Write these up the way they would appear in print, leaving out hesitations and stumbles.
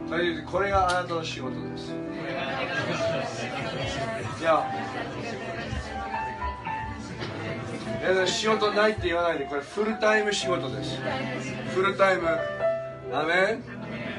というこれがあなたの仕事です。いや、仕事ないって言わないで、これフルタイム仕事です。フルタイム。アメン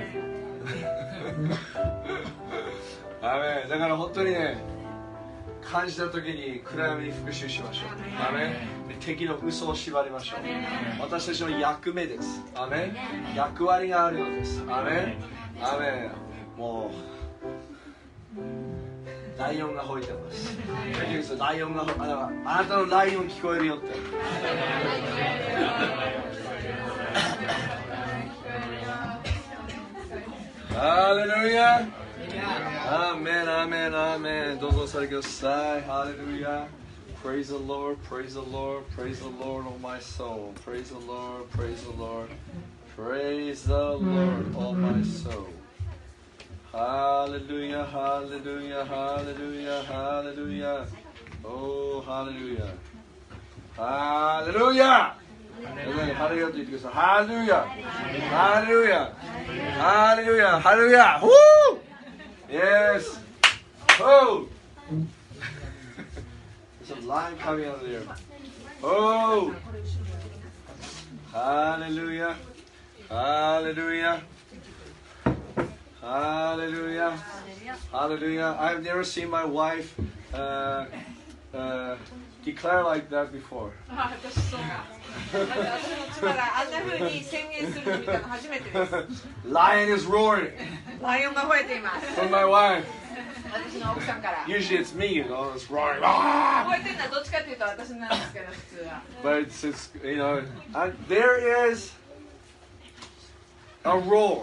アメン。だから本当にね、感じた時に暗闇に復讐しましょう。アメン。敵の嘘を縛りましょう。私たちの役目です。アメン。役割があるのです。アメン。アメン。もうライオンが吠えてます。ライオンがあなたのライオン聞こえるよって。ハレルヤ。アーメン、アーメン、アーメン。どうぞお座りください。ハレルヤ。Praise the Lord, praise the Lord, praise the Lord, oh my soul. Praise the Lord, praise the Lord, praise the Lord, oh my soul. Hallelujah, hallelujah, hallelujah, hallelujah. Oh, hallelujah. Hallelujah. Hallelujah と言ってください。Hallelujah. Hallelujah. Hallelujah. Hallelujah. Woo! Yes. Oh. There's a line coming out of there. Oh. Hallelujah. Hallelujah. Hallelujah. Hallelujah. I've never seen my wife declare like that before. 私そうだ。私の妻があんな風に宣言するの見たの初めてです。 Lion is roaring. ライオンが吠えています。 From my wife. 私の奥さんから。 Usually it's me, you know, it's roaring. 吠えてるのはどっちかというと私なんですけど普通は。 But it's you know, and there is a roar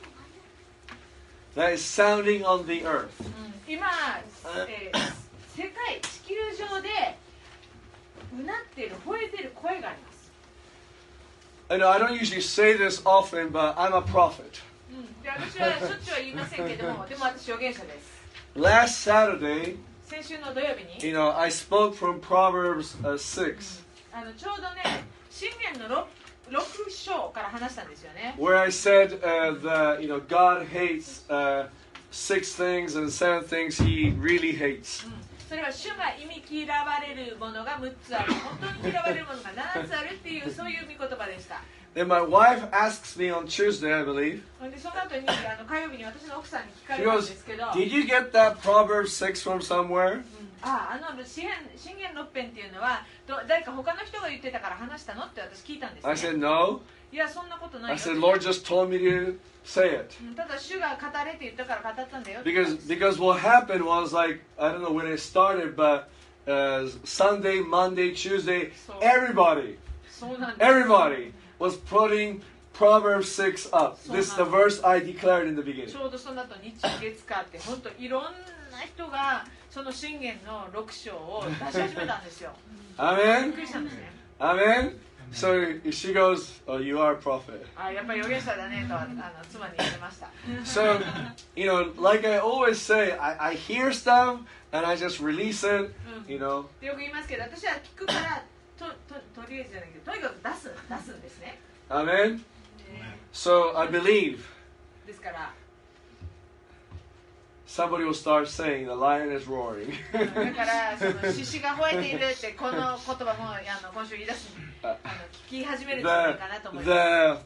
that is sounding on the earth. 今、世界地球上でうなっている吠えている声があります。 I know I don't usually say this often, but I'm a prophet. で私はしょっちゅうは言いませんけども、でも私預言者です。 Last Saturday, 先週の土曜日に、 you know, I spoke from Proverbs 6. ちょうどね、箴言の6章から話したんですよね。 Where I said that you know God hates 6 things and 7 things He really hates. それは主が忌み嫌われるものが6つある、本当に嫌われるものが7つあるっていうそういう御言葉でした。 Then my wife asks me on Tuesday, I believe. でその後に火曜日に私の奥さんに聞か She れたん goes, ですけど、 "Did you get that Proverbs 6 from somewhere?" 箴言6編っていうのは誰か他の人が言ってたから話したのって私聞いたんですね。 I said, "No." いやそんなことない I よ。 said, "Lord just told me to say it." ただ主が語れって言ったから語ったんだよ。 Because what happened was like I don't know when it started, but Sunday, Monday, Tuesday, everybody was putting Proverbs 6 up. This is the verse I declared in the beginning. ちょうどその後日月火って本当いろんな人がその箴言の6章を出し始めたんですよ。びっ Amen. くりしたんですね。 Amen. So she goes, "Oh, you are a prophet." やっぱり預言者だねと妻に言われました。 So, you know, like I always say, I hear stuff and I just release it, you know. よく言いますけど、私は聞くからとりあえずじゃないけど、とにかく出すんですね。 Amen. So I believe ですから、 somebody will start saying the lion is roaring. だからその獅子が吠えているってこの言葉も今週言い出す聞き始めるんじゃないかなと思います。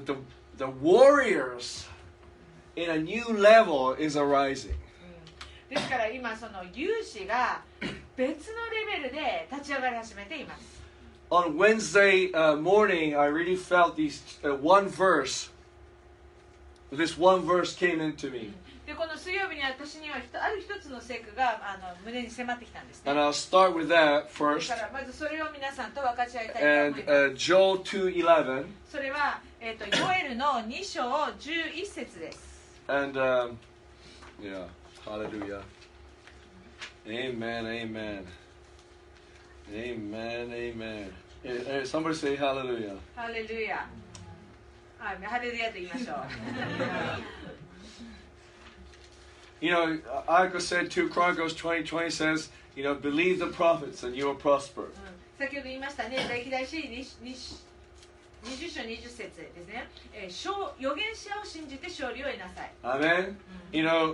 The warriors in a new level is arising. ですから今その勇士が別のレベルで立ち上がり始めています。 On Wednesday morning, I really felt these one verse. This one verse came into me. でこの水曜日に私にはある一つの聖句が胸に迫ってきたんですね。 And I'll start with that だ first. からまずそれを皆さんと分かち合いたいと And 思います。 Joel 2:11. それはヨエルの2章11節です。 And yeah, hallelujah. Amen, amen. Amen, amen. Hey, somebody say hallelujah. ハレルヤ。ハレルヤと言いましょう。 You know, Ika said 2 Chronicles 20:20 says, you know, believe the prophets and you will prosper. 先ほど言いましたね、歴代史 20章20節ですね、預言者を信じて勝利を得なさい。 Amen. You know,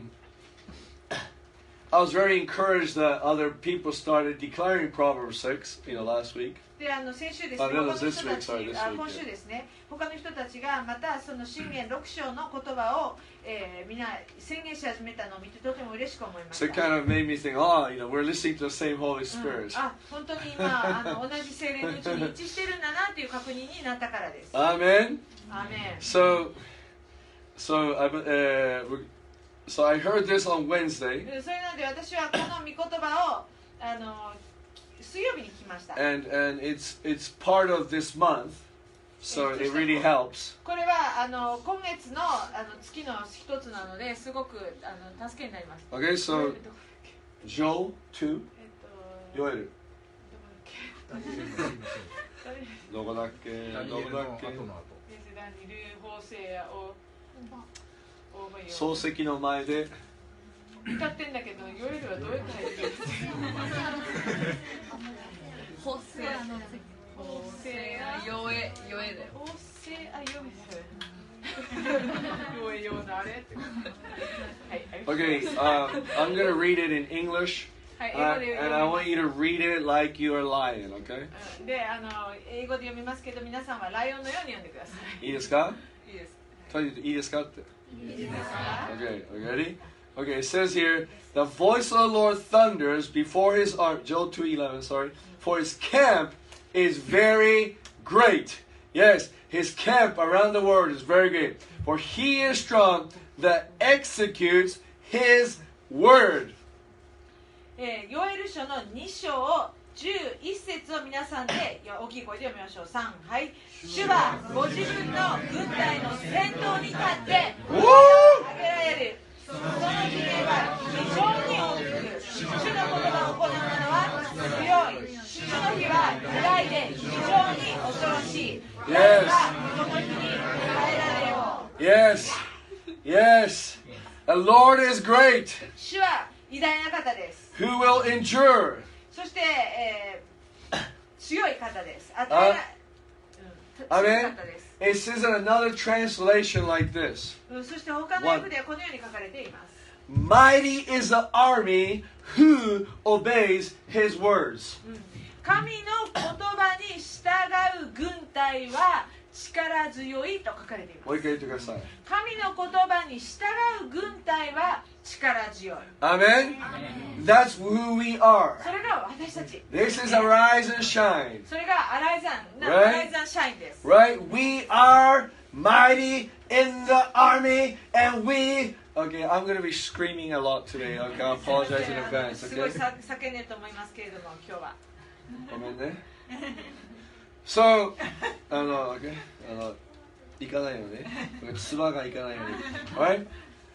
I was very encouraged that other people started declaring Proverbs 6, last week. で先週ですね、 Oh, no, 他の this 人 week, たち sorry, this week, 今週ですね、他の人たちがまたその箴言6章の言葉を、みんな宣言し始めたのを見てとても嬉しく思いまし So it た。 kind of made me think, oh, we're listening to the same Holy Spirit. 本当に今同じ聖霊のうちに一致してるんだなという確認になったからです。 Amen. アーメン。 So I heard this on Wednesday, それなので私はこの御言葉を水曜日に聞きました。 and it's part of this month, so it really helps. これは今月の月の一つなのですごく助けになります。 Okay, so Joel 2, ヨエル。どこだっけ？漱石の前で歌ってんだけど、ヨエルはどうやって入ってるんですか？ホセアのヨエだよ。ホセアヨエヨなあれって。 Okay, I'm gonna read it in English, and I want you to read it like you're a lion, okay? で、英語で読みますけど、皆さんはライオンのように読んでください。 いいですか？ いいです。 いいですかって。 いいですか？ Okay, are you ready? Okay, it says here, the voice of the Lord thunders before his Joel 2:11, sorry, for his camp is very great. Yes, his camp around the world is very great. For he is strong that executes his word. ヨエル書の2章11節を皆さんで大きい声で読みましょう。3、はい。主はご自分の軍隊の先頭に立って挙げられる。その次元は非常に大きく、主の言葉を行う者は強い。主の日は偉いで非常に恐ろしい。誰がその日に耐えられよう。 Yes, yes. The Lord is great. 主は偉大な方です。 Who will endure? そして、強い方です。強い方です。 It says in another translation like this. そして他の訳ではこのように書かれています。 Mighty is the army who obeys his words. 神の言葉に従う軍隊は力強いと書かれています。 もう一回言ってください。 神の言葉に従う軍隊は力強い。 Amen? That's who we are. それが私たち。 This is Arise and Shine. それがアライザンシャインです。 Right? We are mighty in the army and we... Okay, I'm going to be screaming a lot today. Okay, I apologize in advance. すごい Okay? 叫んでると思いますけれども、今日は。 ごめんね。So, okay? 行かないよね。つばが行かないよね。Alright?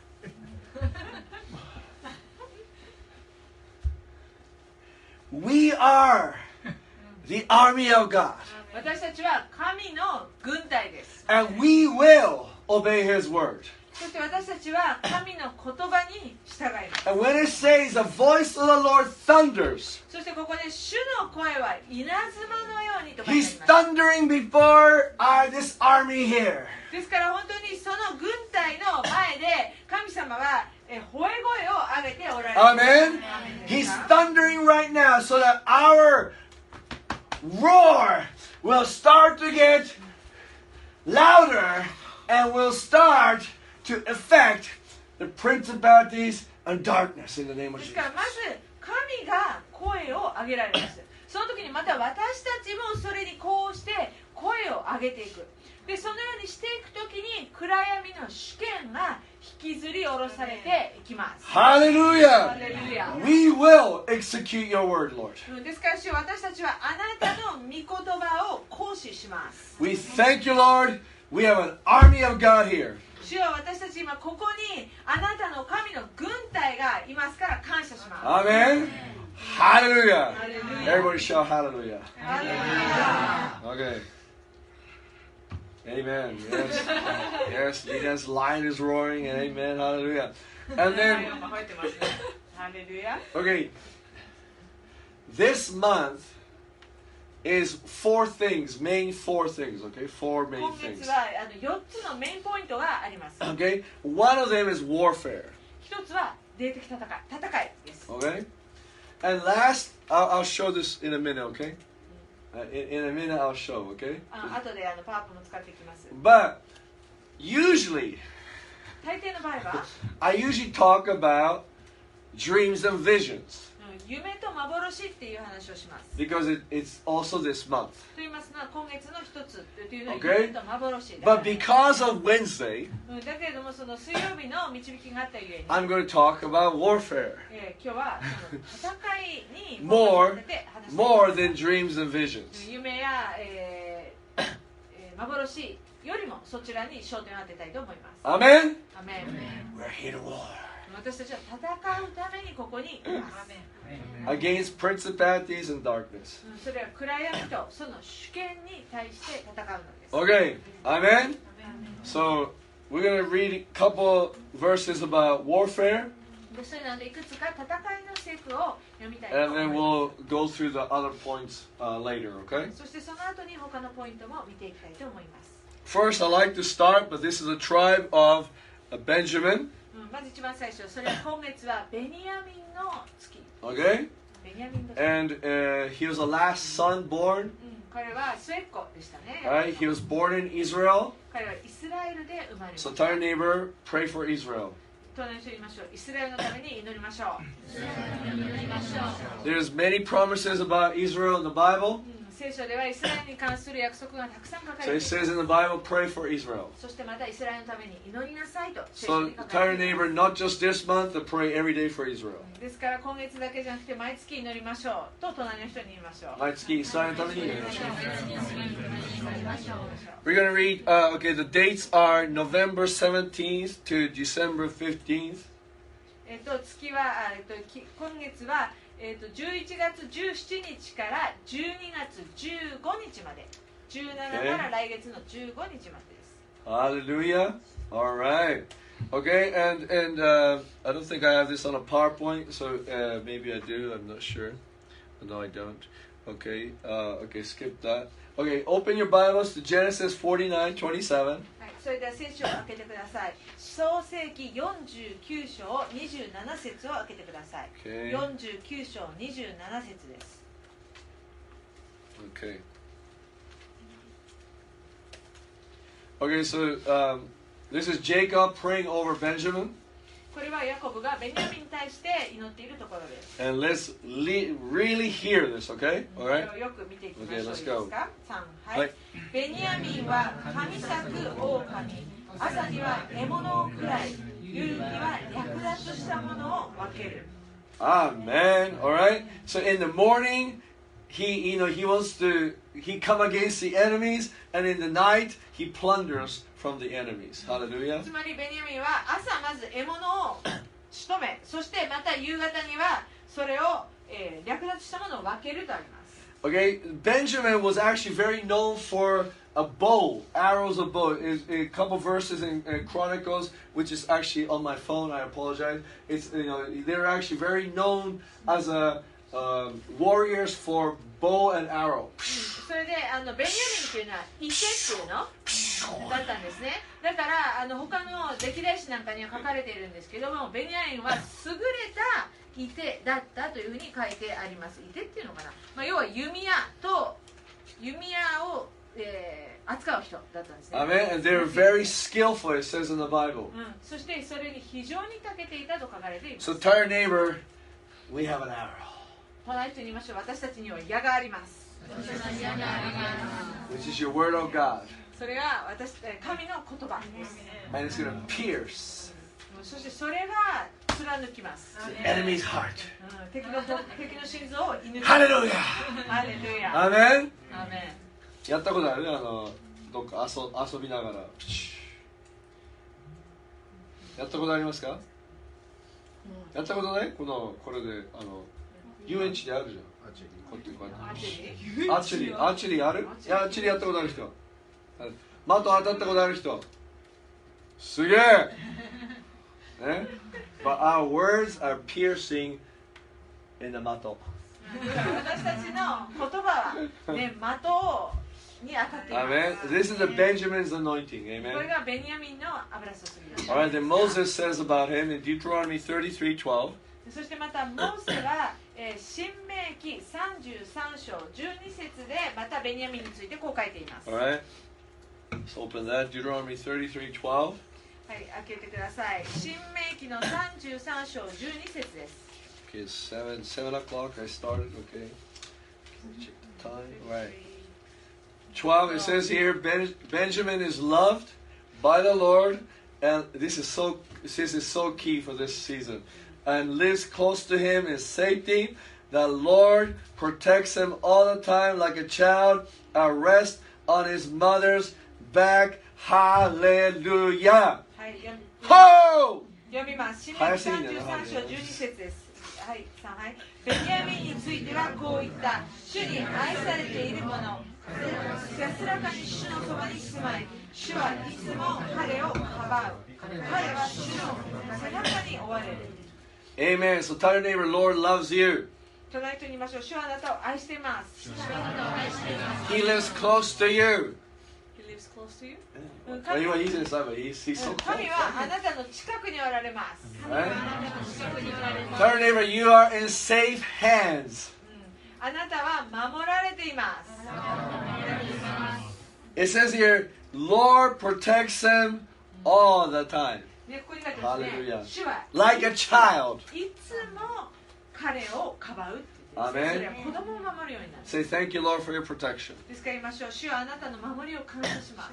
We are the army of God. 私たちは神の軍隊です。 And we will obey His word. そして私たちは神の言葉に従います。 And when it says the voice of the Lord thunders, そしてここで主の声は稲妻のようにと書いてあり He's ます。 thundering before this army here. ですから本当にその軍隊の前で神様は吠え声を上げておられる。 Amen? アーメンです He's か？ thundering right now so that our roar will start to get louder and will start to affect the principalities and darkness in the name of です Jesus. からまず神が声を上げられます。その時にまた私たちもそれにこうして声を上げていく。でそのようにしていく時に暗闇の主権が引きずり下ろされていきます。 Hallelujah! ハレルヤ。 We will execute your word, Lord. ですから主、私たちはあなたの御言葉を行使します。 We thank you, Lord. We have an army of God here. 主は私たち今ここにあなたの神の軍隊がいますから感謝します。 Amen. Hallelujah. Hallelujah. Everybody shout hallelujah. ハレルヤ。 Okay. Amen. Yes. Yes. Yes. Lion is roaring. And amen. Hallelujah. And ライ then, オンが吠えてますね。ハレルヤ。 okay. This month is four things, main four things, okay? Four main 今 things. 月は4つのメインポイントがあります。 Okay? One of them is warfare. 一つは霊的戦いです。 Okay? And last, I'll show this in a minute, okay? In a minute I'll show, okay? 後でパワーポも使っていきます。 But usually, 大抵の場合は、 I usually talk about dreams and visions 夢と幻っていう話をします。 because it's also this month. と言いますのは今月の一つというのは Okay? 夢と幻だ But because of Wednesday, だけれどもその水曜日の導きがあったゆえに、 I'm going to talk about warfare 今日はその戦いに more, フォーカスさせて話していき more ます than dreams and visions. 夢や、幻よりもそちらに焦点を当てたいと思います。 Amen? アメン。 We're here to war 私たちは戦うためにここにいます。 against principalities and darkness. それは暗闇とその主権に対して戦うのです。 Okay, amen? So we're going to read a couple verses about warfare でそういうのでいくつか戦いの聖句を読みたいと and 思い then ま we'll go through the other points later, okay? す。そしてその後に他のポイントも見ていきたいと思います。 First, I'd like to start, but this is a tribe of Benjamin, まず一番最初、それは今月はベニヤミンの月。 okay? ベニヤミンの月。 And he was the last son born, 彼は末っ子でしたね。 right? He was born in Israel. 彼はイスラエルで生まれまし So た。 tell your neighbor, pray for Israel. 隣の人に言いましょう。イスラエルのために祈りましょう。祈りましょう。 There's many promises about Israel in the Bible. 聖書ではイスラエルに関する約束がたくさん書か So れ it ています。 says in the Bible, pray for Israel. そしてまたイスラエルのために祈りなさいと聖書 So に書 tell か your れていま neighbor, す。 not just this month, to pray every day for Israel. ですから今月だけじゃなくて毎月祈りましょうと隣の人に言いましょう。 毎月イスラエルのために祈りましょう。 祈りましょう。 We're going to read, okay, the dates are November 17th to December 15th. 月は今月は11月17日から12月15日まで、17から来月の15日までです。 Hallelujah. All right. Okay, and I don't think I have this on a PowerPoint, so maybe I do. I'm not sure. No, I don't. Okay, okay, skip that. Okay, open your Bibles to Genesis 49:27. はい、それでは聖書を開けてください。創世記49章27節を開けてください。 Okay. 49章27節です。 Okay. Okay, so this is Jacob praying over Benjamin, これはヤコブがベニヤミンに対して祈っているところです。 and let's really hear this, okay? こ All れ right. をよく見ていきましょう。 Okay, いい let's です go. か？3、はい。 はいベニヤミンは神咲く狼、朝には獲物を食らい、夜には略奪したものを分ける。 Amen. All right. So in the morning, he come against the enemies, and in the night he plunders from the enemies. Hallelujah. つまりベニヤミンは朝まず獲物を仕留め、そしてまた夕方にはそれを、略奪したものを分けるとあります。 Okay, Benjamin was actually very known for a bow, arrows of bow. A couple verses in Chronicles, which is actually on my phone. I apologize. It's they're actually very known as warriors for bow and arrow. それでベニヤミンっていうのは池っていうのだったんですね。だから他の歴代史なんかには書かれているんですけども、ベニヤミンは優れた射手だったというふうに書いてあります。射手っていうのかな、要は弓矢を、扱う人だったんですね。 Amen. And they're very skillful. It says in the Bible. そしてそれに非常に長けていたと書かれています。 So tell your neighbor, we have an arrow. 隣の人に言いましょう。私たちには矢があります。 Which is your word of God. それが神の言葉です。 And it's going to pierce そしてそれが貫きます。 the enemy's heart. 敵の心臓を射抜きます。 Hallelujah. ハレルヤ。 Amen. アーメやったことあるね、どっか遊びながら。やったことありますか？やったことない？これで遊園地であるじゃん。こうやってアーチェリーある？いや、アーチェリーやったことある人。的当たったことある人。すげえ。ね。But our words are piercing in the 的。 私たちの言葉は、ね、的に当たっています。 Amen. This is the Benjamin's anointing. これ Amen. がベニヤミンの油注ぎです。 All right, then Moses says about him in Deuteronomy 33:12. そしてまたモーセは、新明記33章12節でまたベニヤミンについてこう書いています。 All right. Let's open that. Deuteronomy 33:12. はい、開けてください。新明記の33章12節です。 Okay, it's 7 o'clock. I started. Okay. Check the time. All right. 12. It says here, Benjamin is loved by the Lord, and this is so key for this season, and lives close to Him in safety. The Lord protects him all the time like a child, a rest on his mother's back. Hallelujah. はい、 Ho! 読みます。新明記33章12節です。はい、はい。ベニヤミンについてはこう言った。主に愛されている者。安らかに主のそばに住まい。主はいつも彼をかばう。彼は主の背中に追われる。 Amen. So tell your neighbor, Lord loves you. 隣と言いましょう。主はあなたを愛しています。 He lives close to you. He lives close to you? 神はhe's inside, but he's so close. 神はあなたの近くにおられます。 Right? Tell your neighbor, you are in safe hands. あなたは守られています。 It says here, Lord protects him all the time. ね、ここに書いてますね。 Hallelujah. 主は Like a child. いつも彼をかばうって言って、 Amen. それは子供を守るようになる。 Say thank you, Lord, for your protection. ですから言いましょう。主はあなたの守りを感謝します。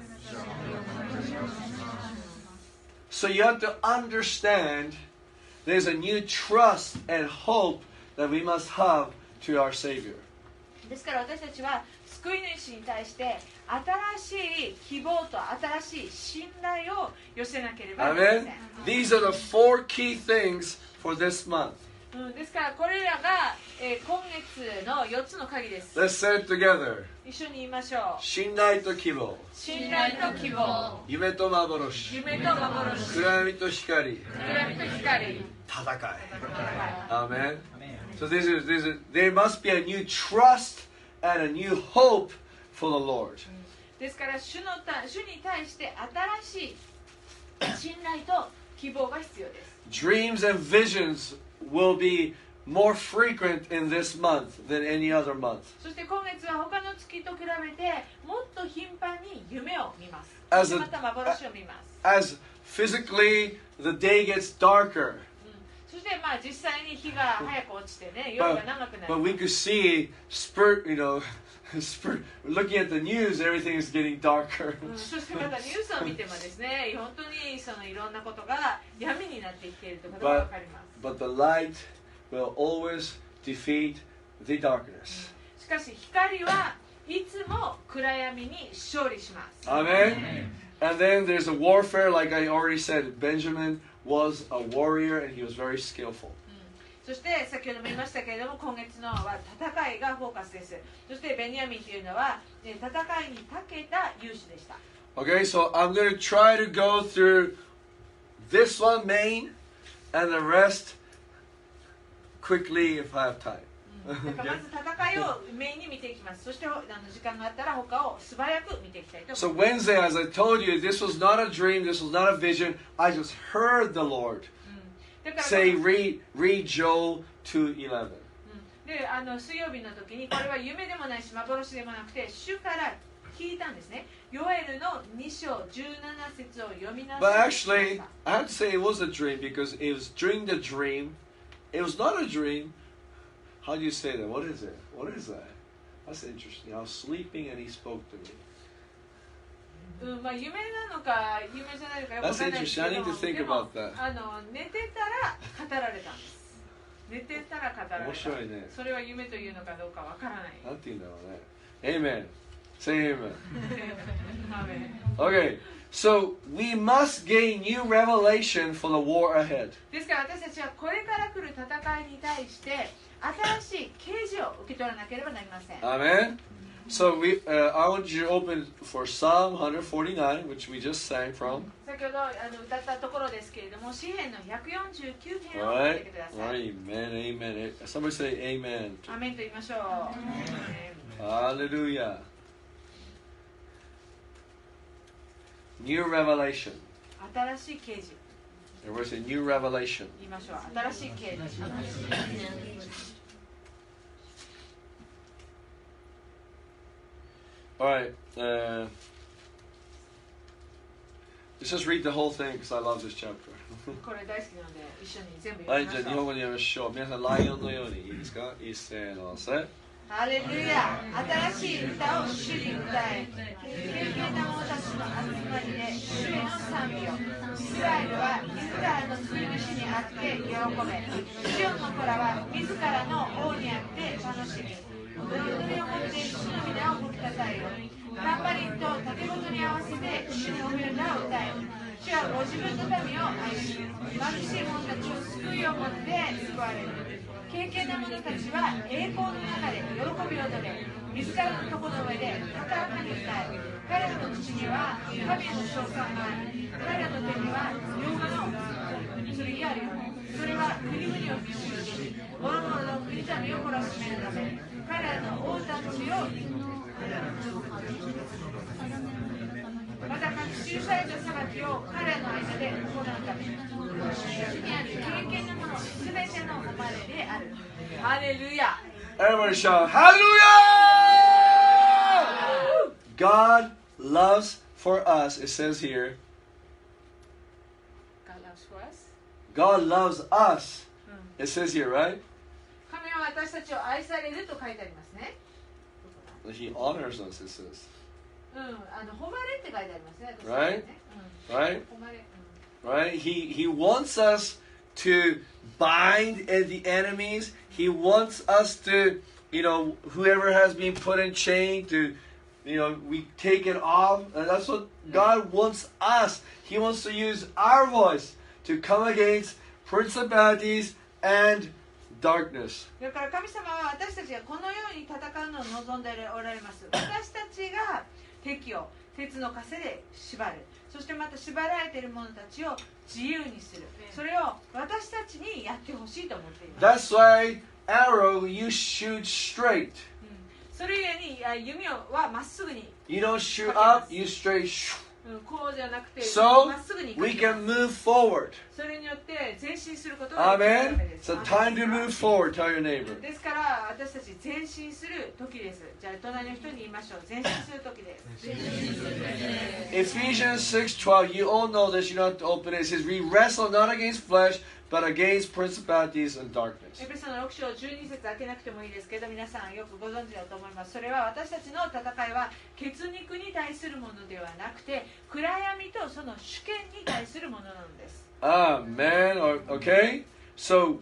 So you have to understand there's a new trust and hope that we must have to our Savior. ですから私たちは救い主に対して新しい希望と新しい信頼を寄せなければなりません。 Amen. These are the 4 key things for this month. ですからこれらが、今月の4つの鍵です。 Let's say it together. 一緒に言いましょう。 信頼と希望。 信頼と希望。 夢と幻。 夢と幻。 暗闇と光。 暗闇と光。 戦い。Amen. So there must be a new trust and a new hope for the Lord. ですから主に対して新しい信頼と希望が必要です。 Dreams and visions will be more frequent in this month than any other month. そして今月は他の月と比べてもっと頻繁に夢を見ます。 As a- また幻を見ます。 As physically the day gets darker, そしてまあ実際に日が早く落ちてね、夜が長くなる。 but we could see looking at the news, everything is getting darker. そしてまたニュースを見てもですね、本当にそのいろんなことが闇になっていっているということがわかります。 But the light will always defeat the darkness. しかし光はいつも暗闇に勝利します。 Amen. And then there's a warfare, like I already said. Benjamin was a warrior and he was very skillful. そして先ほども言いましたけれども、今月のは戦いがフォーカスです。そしてベニヤミンというのは戦いに長けた勇士でした。 Okay, so I'm going to try to go through this one main and the rest quickly if I have time. まず戦いをメインに見ていきます。そして時間があったら他を素早く見ていきたいと思います。 So Wednesday, as I told you, this was not a dream, this was not a vision. I just heard the Lord say, read Joel 2:11. で水曜日の時にこれは夢でもないし幻でもなくて主から聞いたんですね。ヨエルの2章17節を読みな But さい。 actually, I have to say it was a dream because it was during the dream. It was not a dream. How do you say that? What is it? What is that? That's interesting. I was sleeping and he spoke to me. まあ夢なのか夢じゃないのかよくわ That's からないですけ interesting. ど I need to think でも about that. 寝てたら語られたんです。寝てたら語られた。 面白いね。 それは夢というのかどうかわからない。 なんて言うんだろうね。Amen. Say amen. アーメン Okay, so we must gain new revelation for the war ahead. ですから私たちはこれから来る戦いに対して新しい啓示を受け取らなければなりません。 Amen. So I want you to open for Psalm 149, which we just sang from. 先ほど歌ったところですけれども、詩編の149編を All 開 right? けてください。 Amen, amen. Somebody say amen. アメンと言いましょう。 Hallelujah. New revelation. 新しい啓示 Everybody say new revelation. 言いましょう。新しい啓示。 All right. Let's just read the whole thing because I love this chapter. これ大好きなので一緒に全部はい、 読みましょう。 じゃあ日本語で読みましょう。皆さん、ライオンのようにいいですか？一斉のせ。 ハレルヤ、新しい歌を主に歌え、敬虔な者たちの集まりで主への賛美を。イスラエルは自らの救い主にあって喜べ、シオンの子らは自らの王にあって楽しみ、踊りをもって主の皆を褒めたたえよ。タンバリンと竹本に合わせて主の褒め歌を歌え。主はご自分の民を愛し、貧しい者たちを救いをもって救われる。敬虔な者たちは栄光の中で喜びを述べ、自らの床の上で高らかに歌え。彼らの口には神への称賛があり、彼らの手には両刃の剣があるように。それは国々を見下ろし、諸々の国民を懲らしめるため、彼らの王たちをまた書き記された裁きを彼らの間で行うため、主にある敬虔なものすべての誉れである。ハレルヤ。 Everybody shout, Hallelujah! God loves for us, it says here. God loves for us. God loves us. It says here, right? 神は私たちを愛されると書いてありますね。 He honors us, it says. 誉れって書いてありますね。 Right? Right? 誉れ。 Right? He wants us to bind the enemies. He wants us to, whoever has been put in chain to, we take it off. And that's what God wants us. He wants to use our voice to come against principalities and darkness. だから神様は私たちがこのように戦うのを望んでおられます。私たちが敵を鉄の枷で縛る。そしてまた縛られている者たちを自由にする。それを私たちにやってほしいと思っています。 That's why arrow you shoot straight. それゆえに弓はまっすぐに。 You don't shoot up, you straight. こうじゃなくて So まっすぐに。 we can move forward. それによって前進することができるため Amen. です。 It's a time to move forward. Tell your neighbor. ですから私たち前進する時です。じゃあ隣の人に言いましょう。前進する時です。 Ephesians 6:12. You all know this. You don't have to open it. It says, "We wrestle not against flesh, but against principalities and darkness." エペソの6章12節開けなくてもいいですけど、皆さんよくご存知だと思います。それは私たちの戦いは血肉に対するものではなくて、暗闇とその主権に対するものなのです。 Amen. Okay. So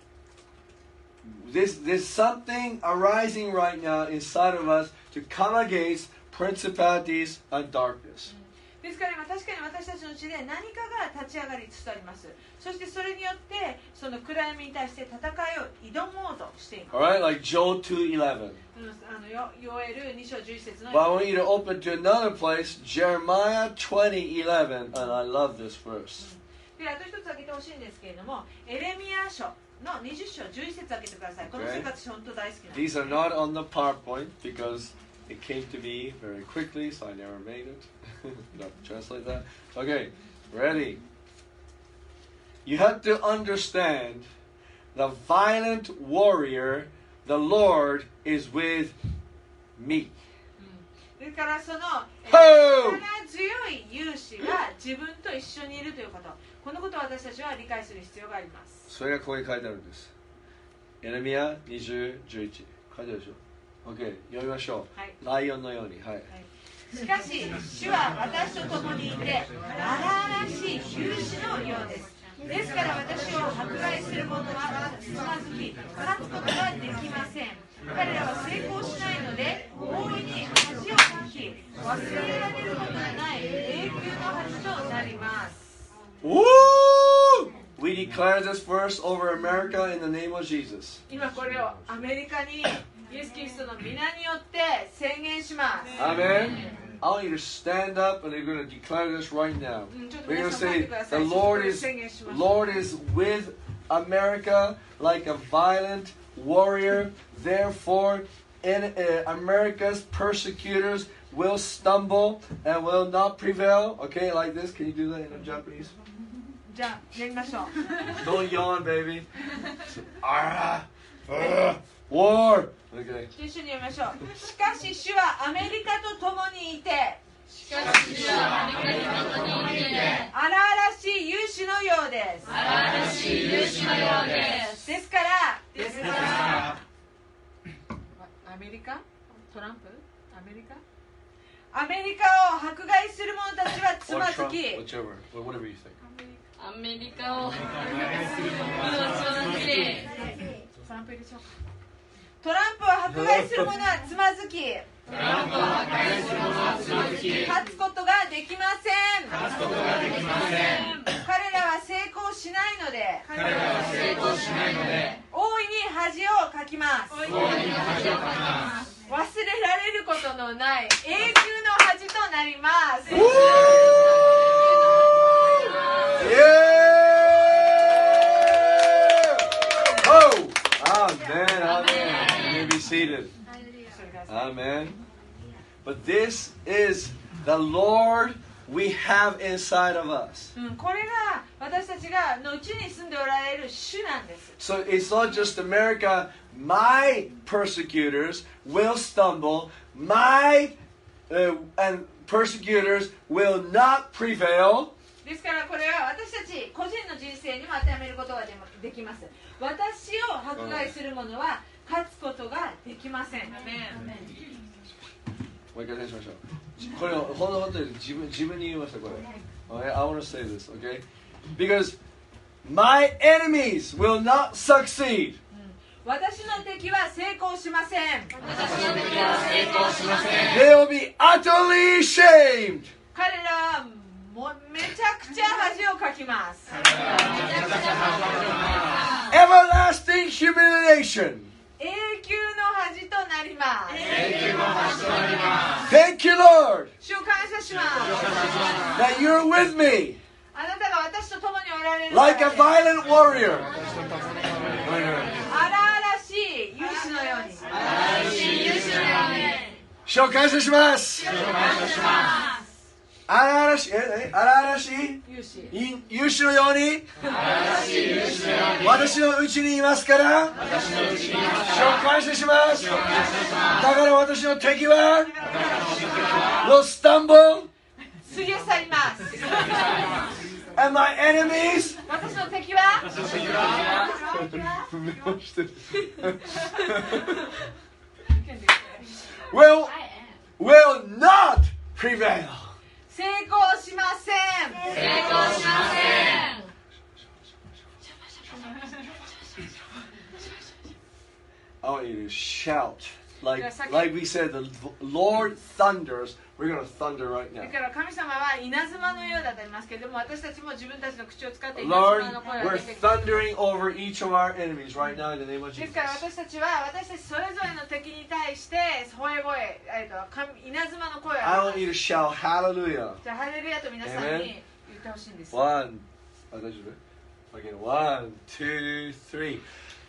there's something arising right now inside of us to come against principalities and darkness. ですから今確かに私たちのうちで何かが立ち上がりつつあります。そしてそれによってその暗闇に対して戦いを挑もうとしています。 All right, like Joel 2:11. ヨエル2章11節の But I want you to open to another place, Jeremiah 20:11, and I love this verse. であと一つ開けてほしいんですけれども、エレミヤ書の20章11節開けてください。この生活本当大好きなんです。 These are not on the PowerPoint because it came to me very quickly, so I never made it. You have to translate that. Okay, ready. You have to understand the violent warrior, the Lord is with me. ですからその Ho! 力強い勇士が自分と一緒にいるということ、このことを私たちは理解する必要があります。 それがここに書いてあるんです。エレミヤ20、11。書いてあるでしょ。OK、読みましょう。 はい、 ライオンのように。はい。 しかし、主は私と共にいて、荒々しい勇士のようです。ですから私を迫害する者はつまずき、勝つことができません。彼らは成功しないので、大いに恥をかき、忘れられることのない永久の恥となります。 Woo! We declare this verse over America in the name of Jesus. 今これをアメリカにイエス・キリストの皆によって宣言します。 Amen. I want you to stand up and you're going to declare this right now. ちょっと We're 皆 going to さん書い say, てくださ the い。 Lord 宣言しましょう。 Lord is with America like a violent warrior. Therefore, in America's persecutors will stumble and will not prevail. Okay, like this. Can you do that in Japanese? じゃあやりましょう。 Don't yawn, baby. War. Okay. 一緒に読みましょう。しかし主はアメリカと共にいて、荒々しい勇士のようです。ですから、アメリカ？トランプ？アメリカ？アメリカを迫害する者たちはつ Or まず Trump, き、 whichever, whatever you think. アメリカをトランプを迫害する者はつまずき、勝つことができません。彼らは成功しないので、大いに恥をかきます。忘れられることのない永久の恥となります。 Yeah! Oh! Amen. Amen. You may be seated. Amen. But this is the Lord we have inside of us. これが私たちがのうちに住んでおられる主なんです。 So it's not just America. My persecutors will stumble. My and persecutors will not prevail. ですからこれは私たち個人の人生にも当てはめることができます。私を迫害する者は勝つことができません。 もう一回お願いしましょう。これ本当に自分に言いましたこれ。Okay? I want to say this, okay? Because my enemies will not succeed. 私の敵は成功しません。 They will be utterly shamed. 彼らはめちゃくちゃ恥をかきます。 Everlasting humiliation. 永久の恥となります。 Thank you, Lord, 主を感謝します。 that you're with me あなたが私と共におられる like a からで violent warrior. 荒々しい勇士のように。 主を感謝します。荒々しい勇士のように私のうちにいますから主を感謝します。だから私の敵は will stumble 過ぎ去ります。 and my enemies 私の敵はwill not prevail. 成功しません。 I want you to shout like we said, the Lord thunders. We're going to thunder right だ now. から神様は稲妻のようだと言いますけれども、私たちも自分たちの口を使って稲 Lord, 妻の声を we're 上げていき thundering over each of our enemies right now in the name of で Jesus. すから私たちそれぞれの敵に対して吠え声、稲妻の声を I 上 want げ you ま to す。 shout hallelujah. じゃあハレルヤと皆さんに言ってほしいんです。 One. Again, 1, 2, 3.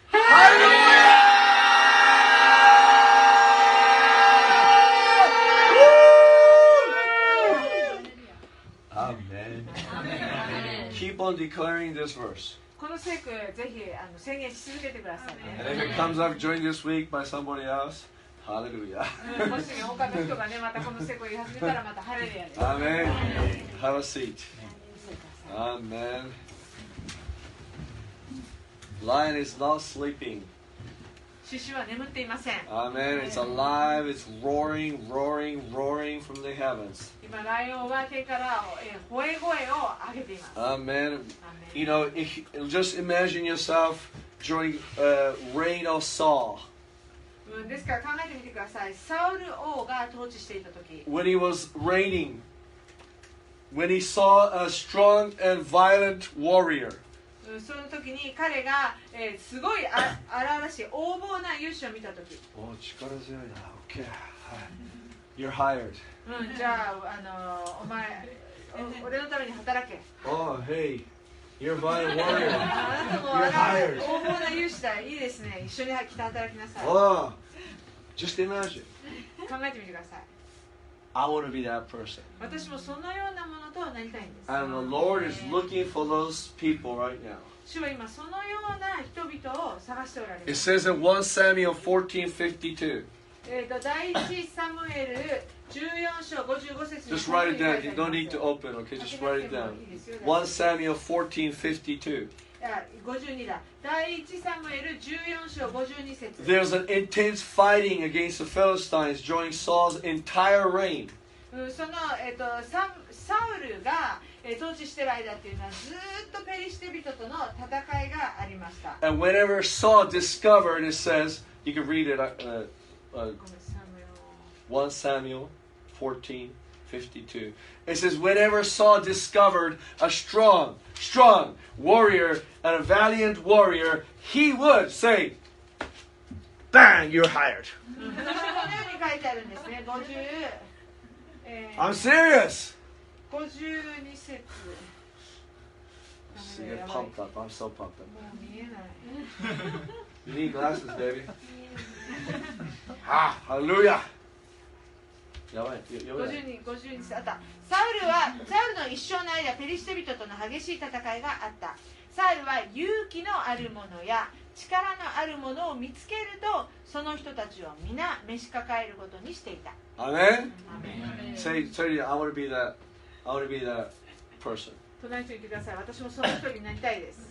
Amen. Keep on declaring this verse. この聖句ぜひ宣言し続けてください And ね。 if it comes up during this week by somebody else, hallelujah. もし他の人がねまたこの聖句を言い始めたらまたハレルヤです。 Amen. Have a seat. Amen. Lion is not sleeping. 獅子は眠っていません。 Amen. It's alive. It's roaring, roaring, roaring from the heavens. 今ライオンは天から吠え声を上げています。 Amen. You know, just imagine yourself during reign of Saul. ですから考えてみてください。サウル王が統治していた時、 When he was reigning, when he saw a strong and violent warrior. その時に彼が、すごい荒々しい横暴な勇士を見た時、 お力強いな。OK、はい、You're hired、 じゃあ、お前俺のために働け。 Oh, hey, you're a violent warrior. あなたも You're hired. 横暴な勇士だ。いいですね。一緒に来て働きなさい。 Oh, just imagine. 考えてみてください。 I want to be that person. 私もそのようなものとなりたいんです。 And the Lord is looking for those people right now. 主は今そのような人々を探しておられ It ます。 says in 1 Samuel 14:52. 第一サムエル14章55節に Just write it down. You don't need to open, okay? Just write it down. 1 Samuel 14:52. 52だ。第一サムエル14章52節。 There's an intense fighting against the Philistines during Saul's entire reign. その、サウルが統治している間っていうのはずっとペリシテ人との戦いがありました。 And whenever Saul discovered, it says, you can read it, 1 Samuel 14:52. It says, whenever Saul discovered a strong warrior and a valiant warrior, he would say, bang, you're hired. このように書いてあるんですね。 I'm serious. 52節。 Just get pumped up. I'm so pumped up. もう見えない。 You need glasses, baby. Ah, hallelujah. やばい。 52節あった。サウルの一生の間、ペリシテ人との激しい戦いがあった。サウルは勇気のある者や力のある者を見つけると、その人たちを皆召し抱えることにしていた。 Amen. Say, I want to be that. I want to be that person. 隣に言ってください。私もその一人になりたいです。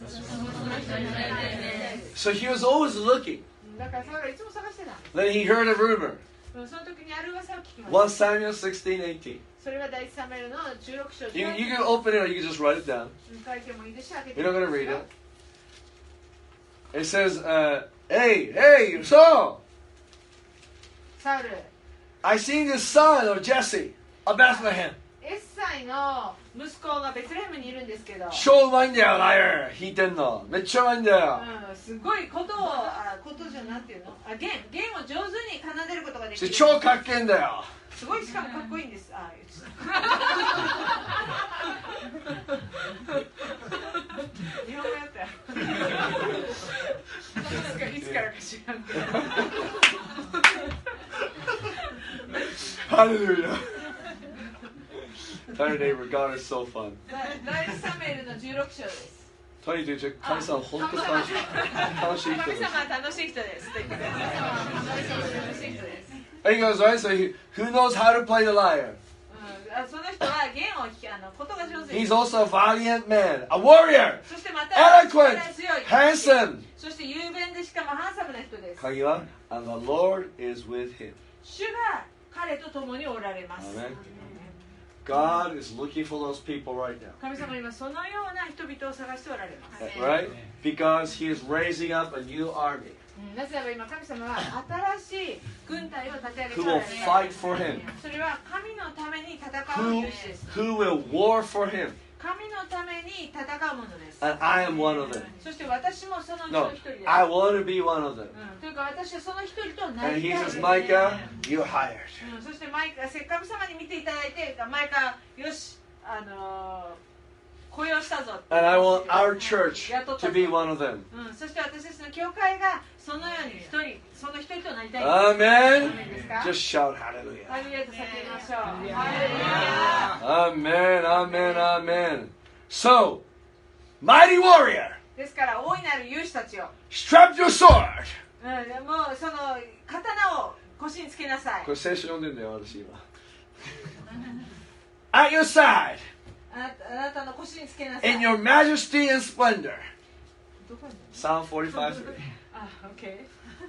So he was always looking. だからサウルはいつも探してた。 Then he heard a rumor. その時にある噂を聞きました。 1 Samuel 16:18. それは第一サムエルの16章 You can open it or you can just write it down. 書いてもいいですし、開けて You're も not いい going to で read すよ it. It says, hey, Saul, サウル、 I seen the son of Jesse of Bethlehem. エッサイの息子がベツレヘムにいるんですけど、 超うまいんだよ、liar. 弾いてんの。めっちゃうまいんだよ。 すごいことじゃなんていうの？弦を上手に奏でることができる。 超かっけえんだよ。 すごいしかもかっこいいんです。日本語やったよ。いつからか知らんけど。 Hallelujah. Tell your neighbor, God is so fun. 第一サムエルの16章です。 神様本当楽しい人です。 神様は楽しい人です。楽しい人です。 And he goes, right? So who knows how to play the lyre? その人は弦をことが上手です。 He's also a valiant man, a warrior, そしてまた eloquent, 力強い。 handsome. そして雄弁でしかもハンサムな人です。 鍵は And the Lord is with him. 主が彼と共におられます。 Amen. God is looking for those people right now. 神様は今そのような人々を探しておられます。 Right? Because he is raising up a new army なぜならば今神様は新しい軍隊を立て上げて who おら will れます。 fight for him, それは神のために戦う who, 勇士です。 who will war for him. 神のために戦うものです。 And I am one of them. そして私もその No, 一人です。 I want to be one of them. というか私はその一人とな And り he たい says, です。 Micah, you're hired. そして神様に見ていただいて、マイカよし、雇用したぞ。 And I want our church to be one of them. そして私たちの教会がそのようにその一人となりたい。 Amen. ですか？ Just shout hallelujah. ハレルヤと叫びましょう。ハレルヤ。 Amen, amen, amen. So, mighty warrior, ですから大いなる勇士たちを、 strap your sword. もうその刀を腰につけなさい。 これ聖書読んでんだよ、私今。At your side, あなたの腰につけなさい。 in your majesty and splendor. どこに？ Psalm 45:3. OK。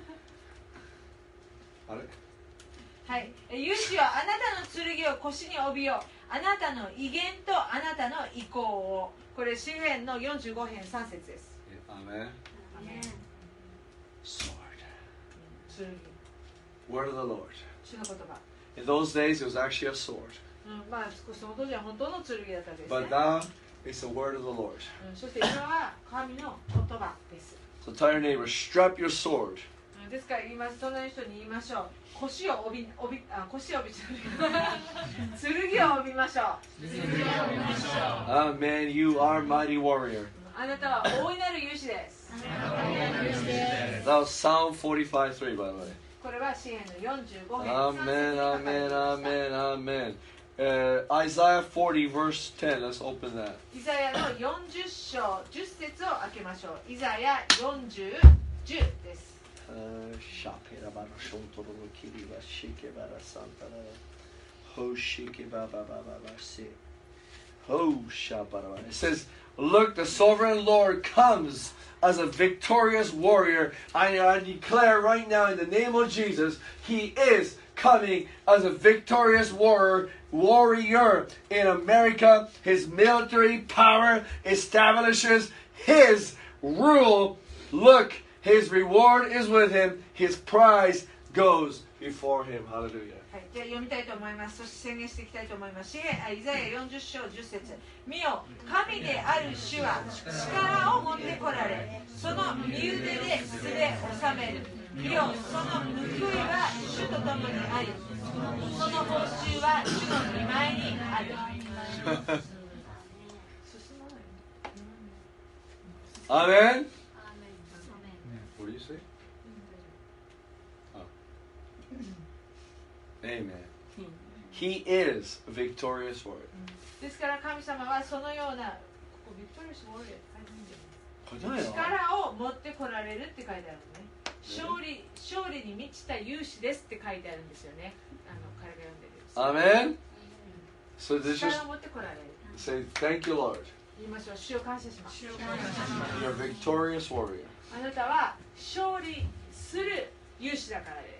あれ？ はい。勇士よ、あなたの剣を腰に帯びよう。あなたの威厳とあなたの意向を。これ詩編の45編3節です。 Amen. Sword. 剣。 Word of the Lord. 主の言葉。 In those days, it was actually a sword. まあその当時は本当の剣だったわけですね。 But now, It's the word of the Lord. そして今は神の言葉です。 So tell your neighbor, strap your sword. ですから今隣の人に言いましょう。腰を帯び剣を帯びましょう。 Amen. You are mighty warrior. あなたは大いなる勇士です。 That was Psalm 45:3, by the way. これは詩篇の45編。 Amen, amen, amen, amen. Isaiah 40, verse 10. Let's open that. イザヤの40章10節を開けましょう。イザヤ40、10です。 It says, look, the sovereign Lord comes as a victorious warrior. I declare right now in the name of Jesus, He is coming as a victorious warrior in America. His military power establishes His rule. Look, His reward is with Him. His prize goes before Him. Hallelujah. はい、じゃあ読みたいと思います。そして宣言していきたいと思います。イザヤ40章10節。見よ、神である主は力を持ってこられ、その右腕で素で治める。見よ、その報いは主と共にあり、その報酬は主の御前にある。 Amen. What do you say? Amen. He is a victorious warrior. ですから神様はそのような、ここビクトリアスウォリアって書いてないんだよね。力を持ってこられるって書いてあるのね。勝利に満ちた勇士ですって書いてあるんですよね。彼が読んでる。 Amen. So this is 力を持ってこられる。 say thank you, Lord. 言いましょう。主を感謝します。 You're a victorious warrior. あなたは勝利する勇士だからです。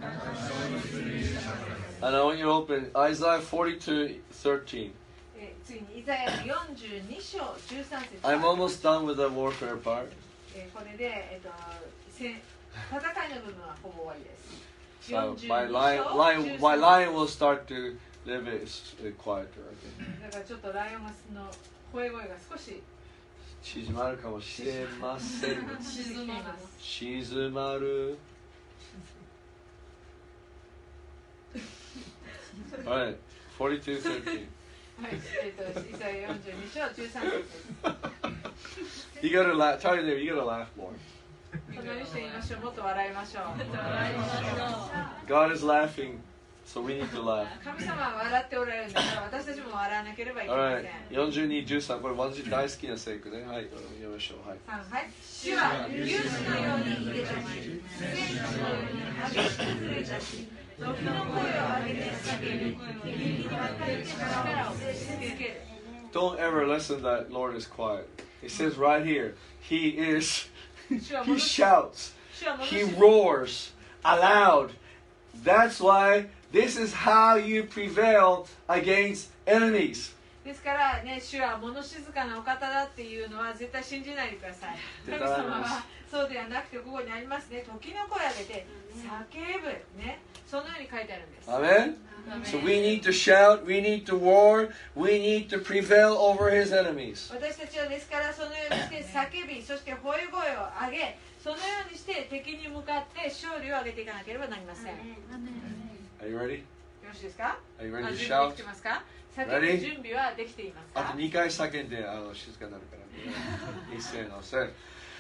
And I want you to open Isaiah 42:13. 次にイザヤの42章13節。 I'm almost done with the warfare part. これで、戦いの部分はほぼ終わりです。 So 42 my 章 lion will start to live it quieter. Okay. だからちょっとライオンがの声声が少し静まるかもしれません。 静まります。 静まる。Alright, 42:13. はい、イザヤ42章13節です。 You gotta laugh. Tell your neighbor, you gotta laugh more. 隣の人に言いましょう。もっと笑いましょう。 God is laughing, so we need to laugh. 神様は笑っておられるんだから私たちも笑わなければいけま Alright, せん。 42:13. これ私大好きな聖句ね。はい、読みましょう。はい。 はい。主は勇士のように秀でたし、戦士のように激しく震えたし、時の声を上げて叫び、右に分かれて力を見せつける。 Don't ever listen that Lord is quiet. It says right here, He shouts, He roars aloud. That's why this is how you prevail against enemies. ですからね、主は物静かなお方だっていうのは絶対信じないでください。神様はそうではなくてここにありますね。時の声を上げて叫ぶね。そのように書いてあるんです。 Amen? So we need to shout, we need to roar, we need to prevail over His enemies. 私たちはですからそのようにして叫び、そして吠え声を上げ、そのようにして敵に向かって勝利を挙げていかなければなりません。よ Are you ready? ろしいですか？ Are you ready to 準備で shout? きてますか？叫ぶ準備はできていますか？ あと2回叫んで静かになるから一斉のせ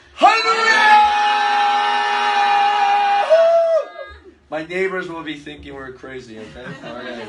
My neighbors will be thinking we're crazy, okay? Alright.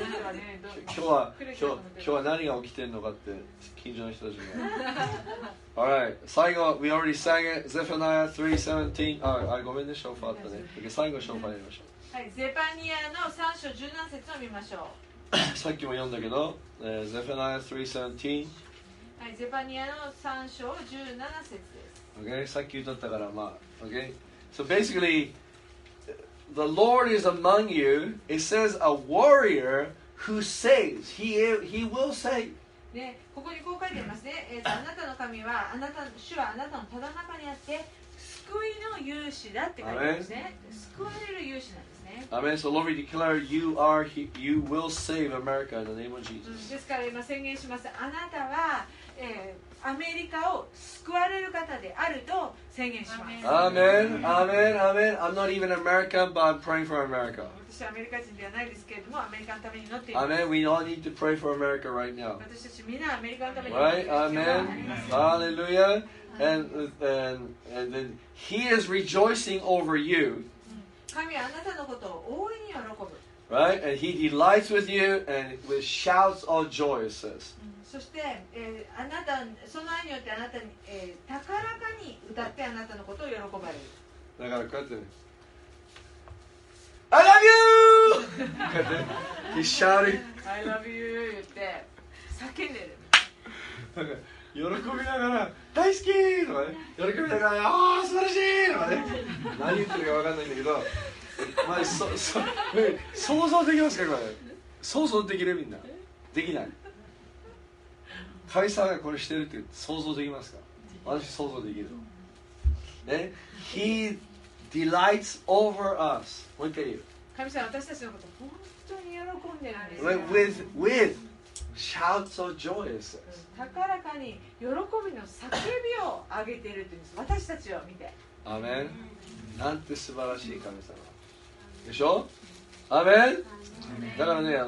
今日は何が起きてんのかって近所の人たちが Alright, 最後 We already sang it Zephaniah 3:17 ごめんね、ショーファーってね最後ショーファーやりましょうはい、ゼパニアの3章17節を見ましょう。 さっきも読んだけど、Zephaniah 3:17 はい、ゼパニアの3章17節です。 Okay, さっき歌ったからまあ Okay, so basically The Lord is among you. It says a warrior who saves. He will save. ね、ここにこう書いてありますね。あなたの神は主はあなたのただ中にあって救いの勇士だって書いてあるんですね。救われる勇士なんですね。 Amen. So Lord, we declare you will save America in the name of Jesus. ですから今宣言します。あなたは、 アメリカを救われる方であると宣言します。 Amen. Amen. Amen. I'm not even American, but I'm praying for America. 私はアメリカ人ではないですけれども、アメリカのために祈っています。 Amen. We all need to pray for America right now. 私たちみんなアメリカのために祈ってい Right? ます。 Amen. Hallelujah. And then He is rejoicing over you. 神はあなたのことを大いに喜ぶ。 Right? And He delights with you and with shouts of joy, it says. そして、あなたその愛によってあなたに、高らかに歌ってあなたのことを喜ばれる。 だからこうやってね I love you! こうやって He's shouting. I love you 言って叫んでる。 なんか喜びながら大好きとかね喜びながらああ素晴らしいとかね何言ってるか分かんないんだけど、まあ、想像できますかこれ想像できるみんなできない神様がこれしてるって想像できますか私想像できるね He delights over us もう一回言う神様は私たちのことを本当に喜んでるんですよ。 with shouts of joy it says 高らかに喜びの叫びを上げているというんです。私たちを見て。 アーメンなんて素晴らしい神様でしょアーメンだからね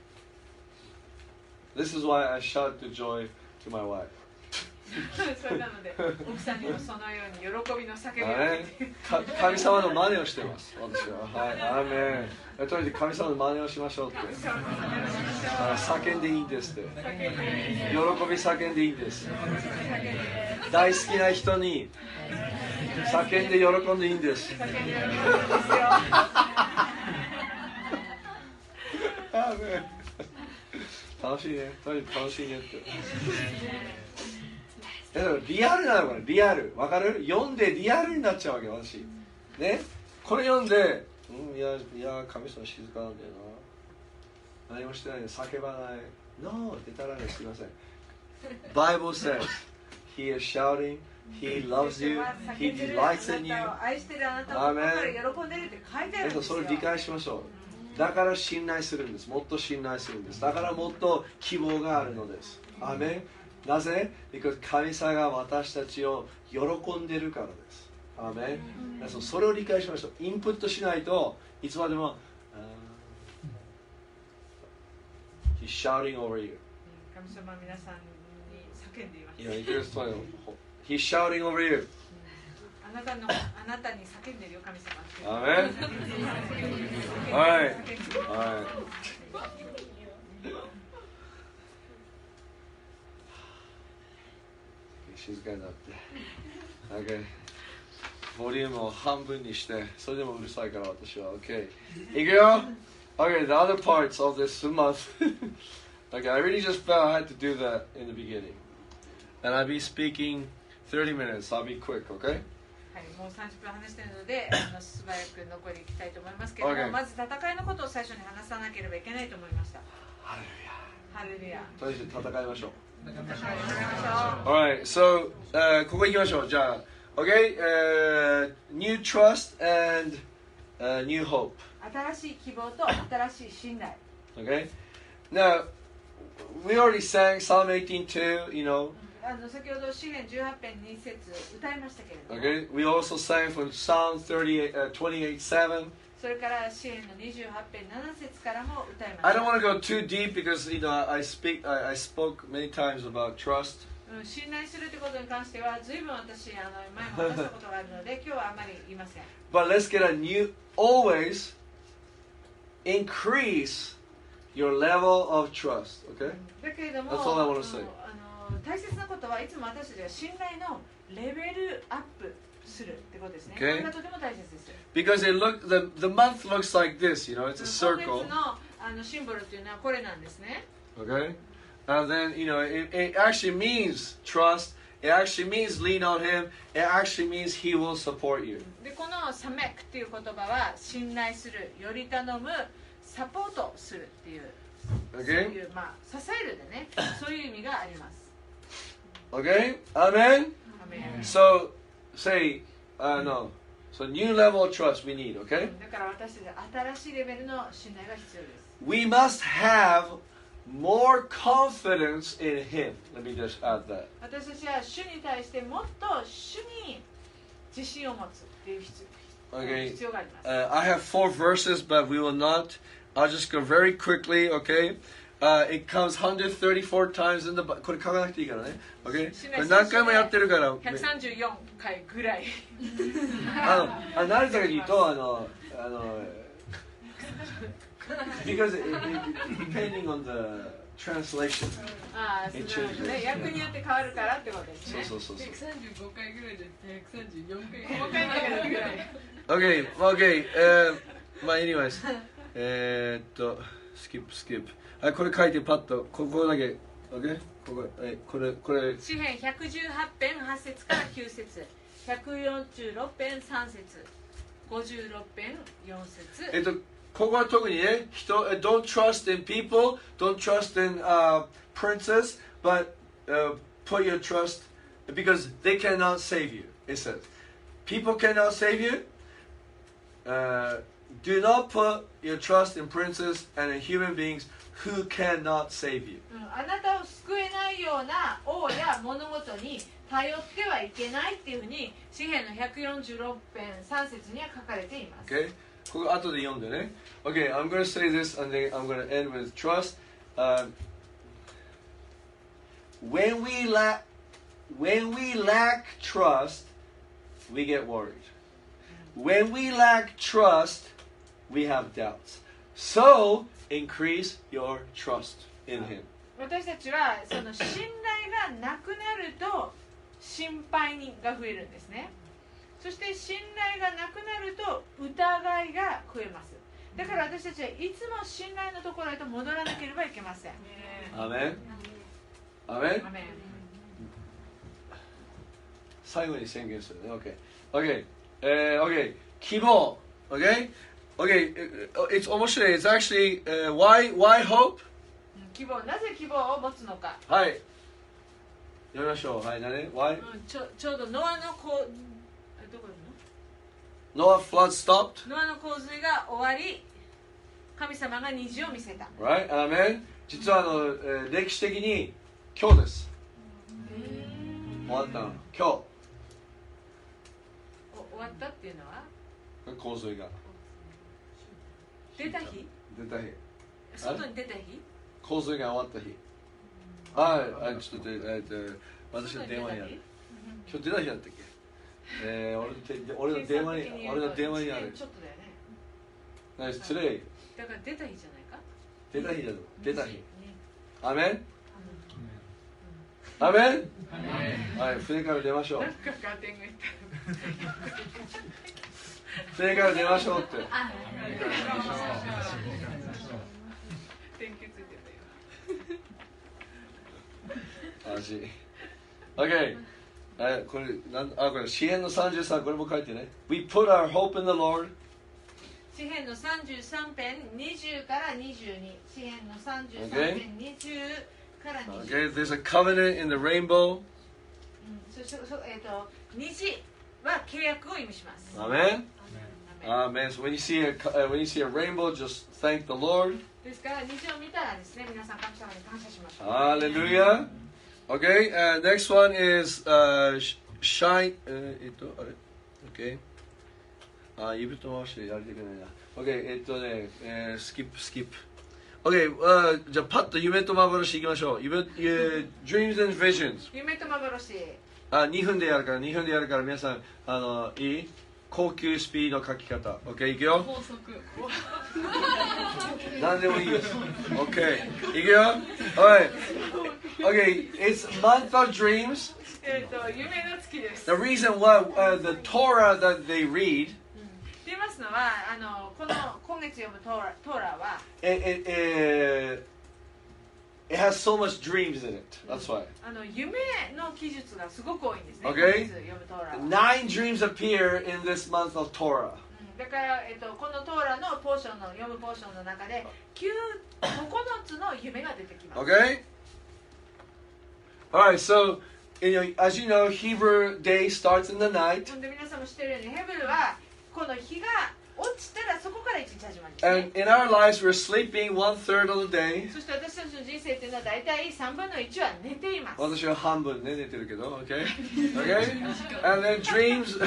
This is why I shout the joy to my wife それなので奥さんにもそのように喜びの叫びを上げて神様の真似をしてます私ははいアーメンとりあえず神様の真似をしましょうって叫んでいいんですって喜び叫んでいいんです大好きな人に叫んで喜んでいいんです叫んで喜んでいいんですよ。 アーメン楽しいね楽しいねってだからリアルなのかなリアルわかる読んでリアルになっちゃうわけ私ねこれ読んでいや神様静かなんだよな何もしてないで叫ばない No 出たらねすいません Bible says He is shouting He loves you He delights in you 愛してるあなたを心から喜んでるって書いてあるんですよ。 それを理解しましょうだから信頼するんですもっと信頼するんですだからもっと希望があるのですアーメンなぜ Because 神様が私たちを喜んでいるからですアーメンそれを理解しましょうインプットしないといつまでもHe's shouting over you 神様は皆さんに叫んでいます。 いや、いくらそうよ He's shouting over you あなたに叫んでるよ神様。 アーメンはいはい静かになって OK ボリュームを半分にしてそれでもうるさいから私は OK いくよ OK the other parts of this month OK I really just felt I had to do that in the beginning and I'll be speaking 30 minutes I'll be quick OK はい、もう30分話しているので素早く残りいきたいと思いますけれども、 Okay. まず戦いのことを最初に話さなければいけないと思いました。 ハレルヤハレルヤ。 とりあえず戦いましょう戦いましょう。 Alright, so ここ行きましょうじゃあ OK、new trust and、new hope 新しい希望と新しい信頼。 OK now we already sang Psalm 18:2 you know 先ほど詩編18編2節歌いましたけれども、 Okay, we also sang from Psalm 28:7. それから詩編の28編7節からも歌いました。 I don't want to go too deep because you know I spoke many times about trust. 信頼するということに関しては随分私前も話したことがあるので今日はあまり言いません。 But let's get a new always increase your level of trust. Okay? だけれども That's all I want to say. 大切なことはいつも私たちが信頼のレベルアップするってことですね。 Okay. これがとても大切です。 Because the month looks like this, you know, it's a 今 circle. 月のシンボルというのはこれなんですね。 Okay? And then, you know, it actually means trust. It actually means lean on Him. It actually means He will support you. でこのサメクっていう言葉は信頼する、より頼む、サポートするっていう、そう Okay? いう支えるでね、そういう意味があります。 Okay? Amen? アメン So, say, no. So, new level of trust we need, okay? だから私たちは新しいレベルの信頼が必要です。 We must have more confidence in Him. Let me just add that. 私たちは主に対してもっと主に自信を持つっていう必 Okay. 要があります。 I have 4 verses, but we will not. I'll just go very quickly, okay? It comes 134 times in the Bible. これ書かなくていいからね。Okay? これ何回もやってるから。 134回ぐらい。 成田が言うと、because depending on the translation. ああ、そうですね。訳によって変わるからってことですね。 そう。 135回ぐらいで134回細かいんだけどぐらい。 Okay. My anyways. skip. はい、これ書いてパッとここだけ。Okay? これ。 詩編118編8節から9節、146編3節、56編4節。 ここは特にね、don't trust in people, don't trust in princes, but put your trust because they cannot save you. It says, people cannot save you. Do not put your trust in princes and in human beings who cannot save you. あなたを救えないような王や物事に頼ってはいけないっていうふうに詩編の146編3節には書かれています。 Okay? ここ後で読んでね。Okay, I'm going to say this and then I'm going to end with trust. When we lack trust, we get worried. When we lack trust, we have doubts. So, increase your trust in Him. 私たちはその信頼がなくなると心配が増えるんですね。そして信頼がなくなると疑いが増えます。だから私たちはいつも信頼のところへと戻らなければいけません。 アメン。アメン。 アメン。 最後に宣言するね。Okay. Okay. 希望。Okay. It's 面白い。It's actually why hope? 希望。なぜ希望を持つのか。 はい。読みましょう。はい。何？ Why? ちょうどノアのどこに Noah flood stopped. ノアの洪水が終わり、神様が虹を見せた。 Right? Amen. 実は歴史的に今日です。終わったの。今日。 終わったっていうのは洪水が。 出た日？外に出た日？ 洪水が終わった日。はい。ちょっと私の電話にある。今日出た日だったっけ？俺の電話にある。 ちょっとだよね。 ナイス、トゥデイ。 だから出た日じゃないか？ 出た日だぞ。出た日。アメン？アメン？はい、船から出ましょう。 なんかガテンが言った。 船から出ましょうって。 電気ついてたよ。 味。OK。これ詩編の33、これも書いてね。We put our hope in the Lord. 詩編の33編20から22。詩編の33編20から22。 Okay, there's a covenant in the rainbow. 虹は契約を意味します。 Amen. Amen. So when you see a rainbow, just thank the Lord. ですから虹を見たらですね、皆さん神様に感謝しましょう。 Hallelujah. Okay, next one is shine. Okay. 指と回してやりたくないな。Okay, skip. Okay, じゃあパッと夢と幻いきましょう。Dreams and visions. 夢と幻。 2分でやるから皆さんいい？高級スピード書き方。OK いくよ。 法則。 何でもいいです。OK いくよ。はい。OK it's month of dreams. 夢の月です。 The reason why the Torah that they read って言いますのはこの今月読むトーラは it has so much dreams in it. That's why. 夢の記述がすごく多いんですね。 Okay. 今月読むトーラは。 9 dreams appear in this month of Torah. だから、このトーラのポーションの読むポーションの中で9つの夢が出てきます。 Okay? Alright, so as you know, Hebrew day starts in the night. で皆さんも知っているようにヘブルはこの日が落ちたらそこから一日始まるんですね。 And in our lives, we're sleeping 1/3 of the day. そして私たちの人生というのは大体3分の1は寝ています。 私は半分ね、寝てるけど、okay? Okay? And then dreams,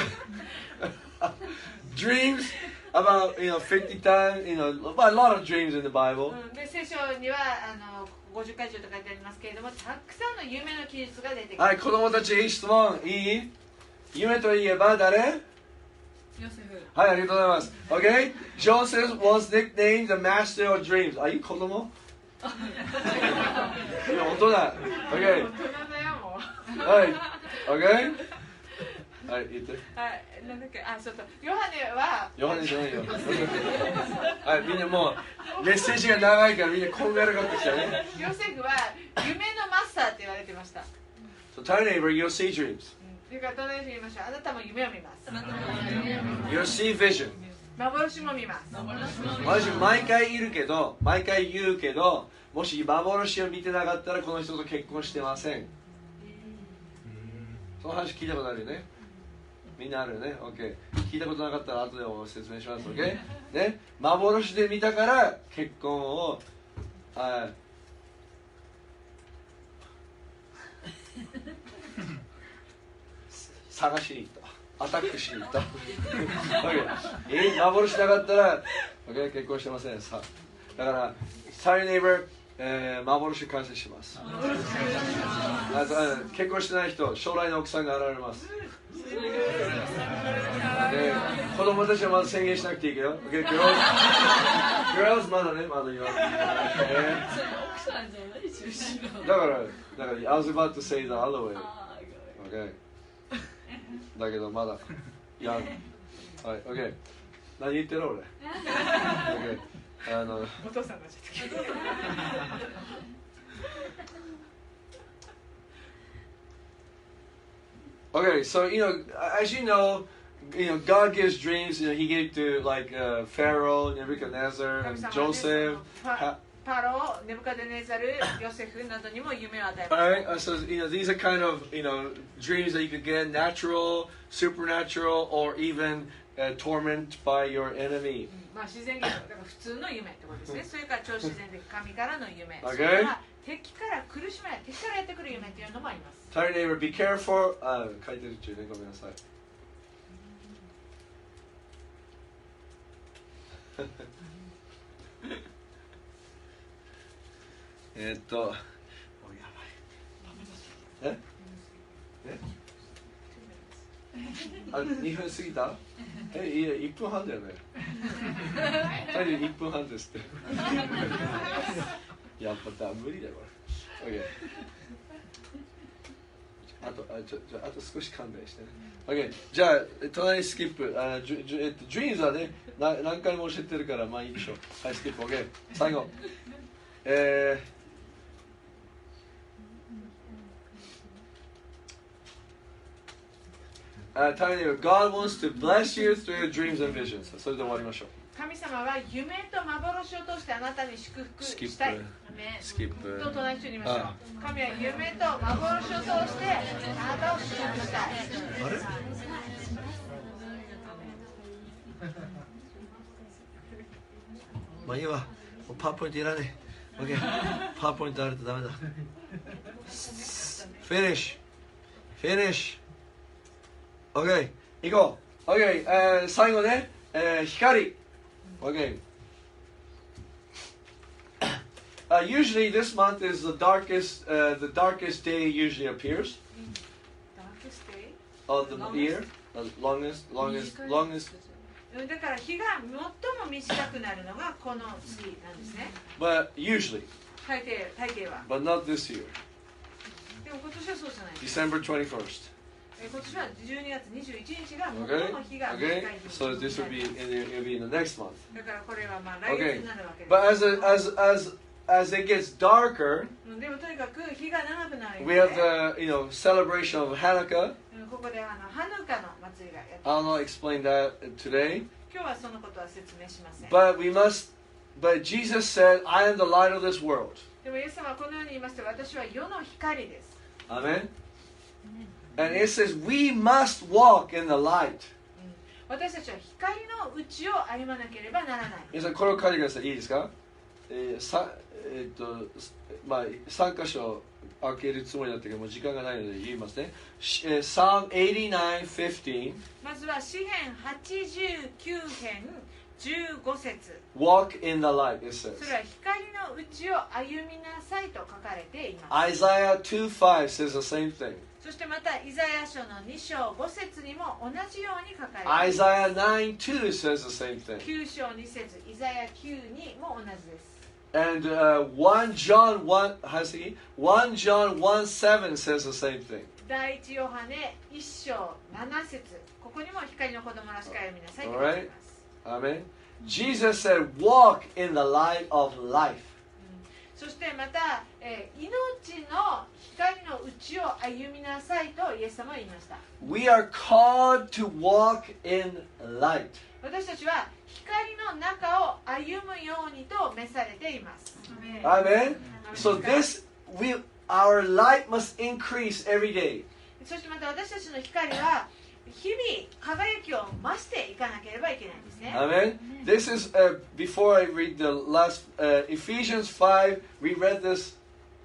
dreams about, 50 times, a lot of dreams in the Bible. で聖書には50回以上と書いてありますけれども、たくさんの夢の記述が出てきます。 はい、子供たち、質問いい？夢といえば誰？ ヨセフ。 はい、ありがとうございます。Okay? Joseph was nicknamed the master of dreams. あ、いい子供？いや、大人。Okay. 大人だよもう。 はい。Okay? はい、言って。 はい、なんだっけ、そうと、ヨハネは。 ヨハネじゃないよ。はい、みんなもうメッセージが長いからみんなこんがらがってきたね。 ヨセフは夢のマスターって言われてました。 So tell your neighbor, you'll see dreams. というか、隣の人に言いましょう。あなたも夢を見ます。 You'll see vision. 幻も見ます。 私毎回言うけど、もし幻を見てなかったらこの人と結婚してません。その話聞いたことあるよね。みんなあるよね。OK。聞いたことなかったら後でお説明します。OK。ね。幻で見たから結婚を、探しに行った。アタックしに行った。OK。幻なかったら、OK。結婚してません。さだから、Sorry neighbor。幻感謝します。結婚してない人、将来の奥さんが現れます。子供たちはまだ宣言しなくていいけど、okay, girls まだね、まだ言わない。だから、I was about to say the other way. Okay. だけどまだ、いや、はい、OK。何言ってる俺。OK。 お父さんがちょっと Okay, so as you know, God gives dreams. He gave to like Pharaoh, Nebuchadnezzar, and Joseph. パロ、ネブカデネザル、ヨセフなどにも夢を与えました。 Alright, so these are kind of dreams that you could get, natural, supernatural, or even torment by your enemy. まあ自然現象だから普通の夢ってことですね。それから超自然的神からの夢。 Okay. それから敵から苦しめない、敵からやってくる夢っていうのもあります。 Tell your neighbor, be careful. 書いてる中ね、ごめんなさい。おやばい。2分過ぎた？いや、1分半だよね。1分半ですって。やっぱ無理だよ、これ。OK。あと少し勘弁してね。OK。じゃあ、隣スキップ。Dreams はね、何回も教えてるから、まあいいでしょう。はい、スキップ。OK。最後。Tell you, God wants to bless you through your dreams and visions. それで終わりましょう。 神様は夢と幻を通してあなたに祝福したい。 スキップ。 と隣の人に言いましょう。神は夢と幻を通してあなたを祝福したい。 あれ？まあいいわ。もうパワーポイントいらねえ。OK。パワーポイントあるとダメだ。Finish。OK。行こう。OK。最後ね。光。OK. Usually this month is the darkest day usually appears. Darkest day? Of the year. Longest. だから日が最も短くなるのがこの時なんですね。 But usually. 大抵は。 But not this year. でも今年はそうじゃない。 December 21st. 今年は12月21日が最 Okay? も日が短い Okay? 日。 So this will be in the next month. だからこれはまあ来月になるわけです。 But as it gets darker, でもとにかく日が長くなる。 we have the celebration of Hanukkah. ここでハヌカの祭りがやって。 I'll not explain that today. 今日はそのことは説明しません。 But Jesus said, "I am the light of this world." でもイエス様はこのように言いました。私は世の光です。 Amen. And it says we must walk in the light. 私たちは光の道を歩まなければならない。 皆さんこれを書いてください。いいですか？まあ、3箇所開けるつもりだったけどもう時間がないので言いますね。Psalm 89:15。 まずは詩編89編15節。 Walk in the light, it says. それは光の道を歩みなさいと書かれています。 Isaiah 2:5 says the same thing. そしてまたイザヤ書の2章5節にも同じように書かれています。 Isaiah 9:2 says the same thing. 9章2節イザヤ9にも同じです。 And 1 John 1:7 says the same thing. 第一ヨハネ1章7節、ここにも光の子供らしく歩みなさいと書いています。 Amen. Jesus said, walk in the light of life. そしてまた、命の光の内を歩みなさいとイエス様は言いました。 We are called to walk in light. 私たちは光の中を歩むようにと召されています。 Amen. So our light must increase every day. そしてまた私たちの光は日々輝きを増していかなければいけないんですね。 Amen. This is before I read the last Ephesians 5. We read this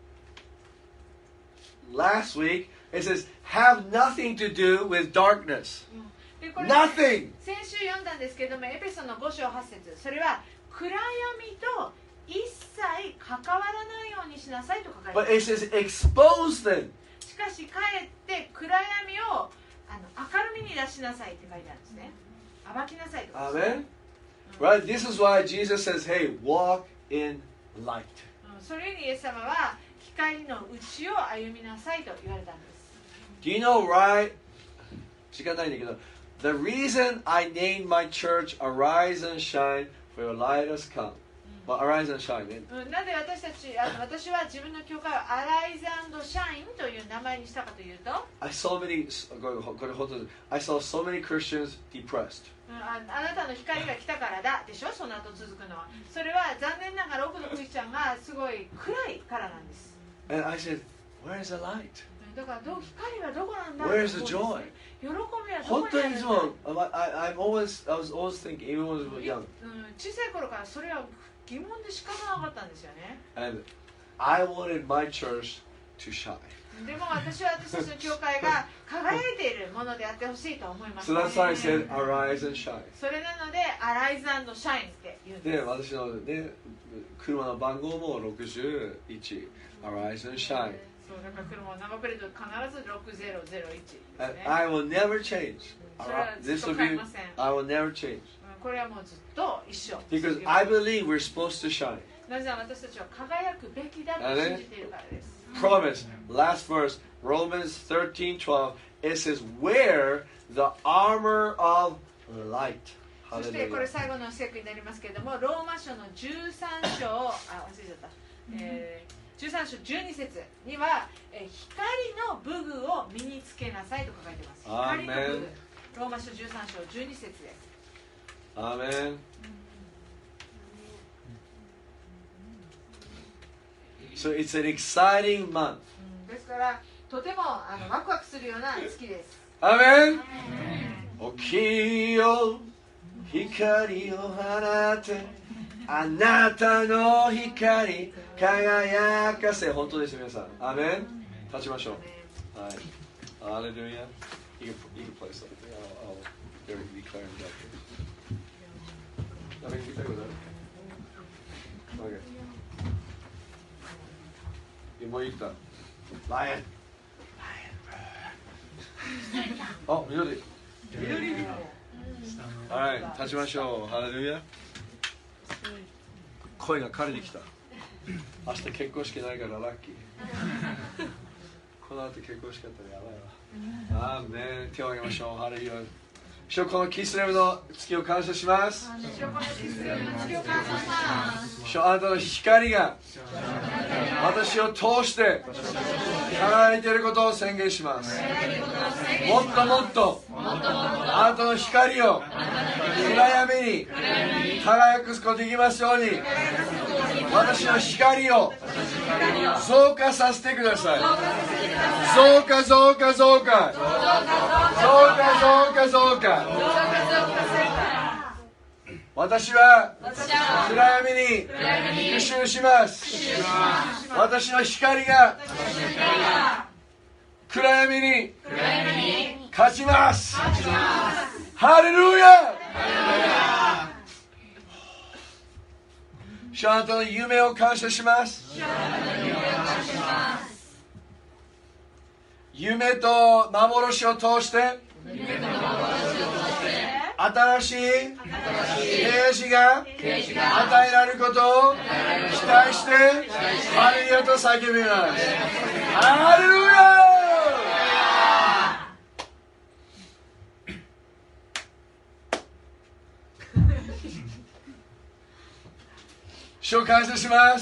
last week. It says, "Have nothing to do with darkness." でこれ Nothing. 先週読んだんですけれども、エペソの5章8節、それは暗闇と一切関わらないようにしなさいと書かれています。 But it says, "Expose them." しかしかえって暗闇を明るみに出しなさいって書いてあるんですね。暴きなさいとか。 Amen. Right. This is why Jesus says, "Hey, walk in light." それにイエス様は光の内を歩みなさいと言われたんです。 Do you know, right? 時間ないんだけど、the reason I named my church Arise and Shine, for your light has come. Well, Arise and Shine. なぜ私は自分の教会を Arise and Shine という名前にしたかというと、 I saw so many Christians depressed. あなたの光が来たからだでしょ、その後続くのは。それは残念ながら多くのクリスチャンがすごい暗いからなんです。 And I said, where is the light? だから光はどこなんだ。 Where is the joy? 喜びはどこにある本当にいつも、 んだ。 I was always thinking, even when I was young. 小さい頃からそれは疑問で仕方なかったんですよね。 And I wanted my church to shine. でも私は私たちの教会が輝いているものであってほしいと思います、 So ね。 that's why I said, Arise and Shine. それなので Arise and Shine って言うんです。 で、私のね、車の番号も61、Arise and Shine. そうだから車のナンバープレート必ず6001ですね。 And I will never change. それはずっ This と will 変え be, ません。 I will never change. これはもうずっと一緒。 Because I believe we're supposed to shine. なぜなら私たちは輝くべきだと信じているからです。 Promise. Last verse, Romans 13:12. It says, "Wear the armor of light." そしてこれ Hallelujah. 最後の聖句になりますけれども、ローマ書の13章、忘れちゃった。13章12節には、光の武具を身につけなさいと書かれています。光の武具。ローマ書13章12節です。 Amen. So it's an exciting month. ですからとてもワクワクするような月です。 Amen. 起きよ光を放てあなたの光輝かせ。本当です皆さん。アメン。立ちましょう。はい。Hallelujah. You can play something. I'll declare him back. 誰か聞いたことある？ Okay. もう言った。ライオン。あ、緑。はい、立ちましょう。ハレルヤ。声が枯れてきた。明日結婚式ないからラッキー。この後結婚式だったらやばいわ。あーね、手を挙げましょう。ハレルヤ。主よ、このキスレムの月を感謝します。主よ、あなたの光が私を通して輝いていることを宣言します。もっともっとあなたの光を暗闇に輝くことができますように私の光を増加させてください。増加増加増加増加増加増加。私は暗闇に復讐します。私の光が暗闇に勝ちます。ハレルヤ。主、あなたの夢を感謝します。夢と幻を通して新しい啓示が与えられることを期待してハレルヤと叫びます。ハレルヤ。主を感謝します。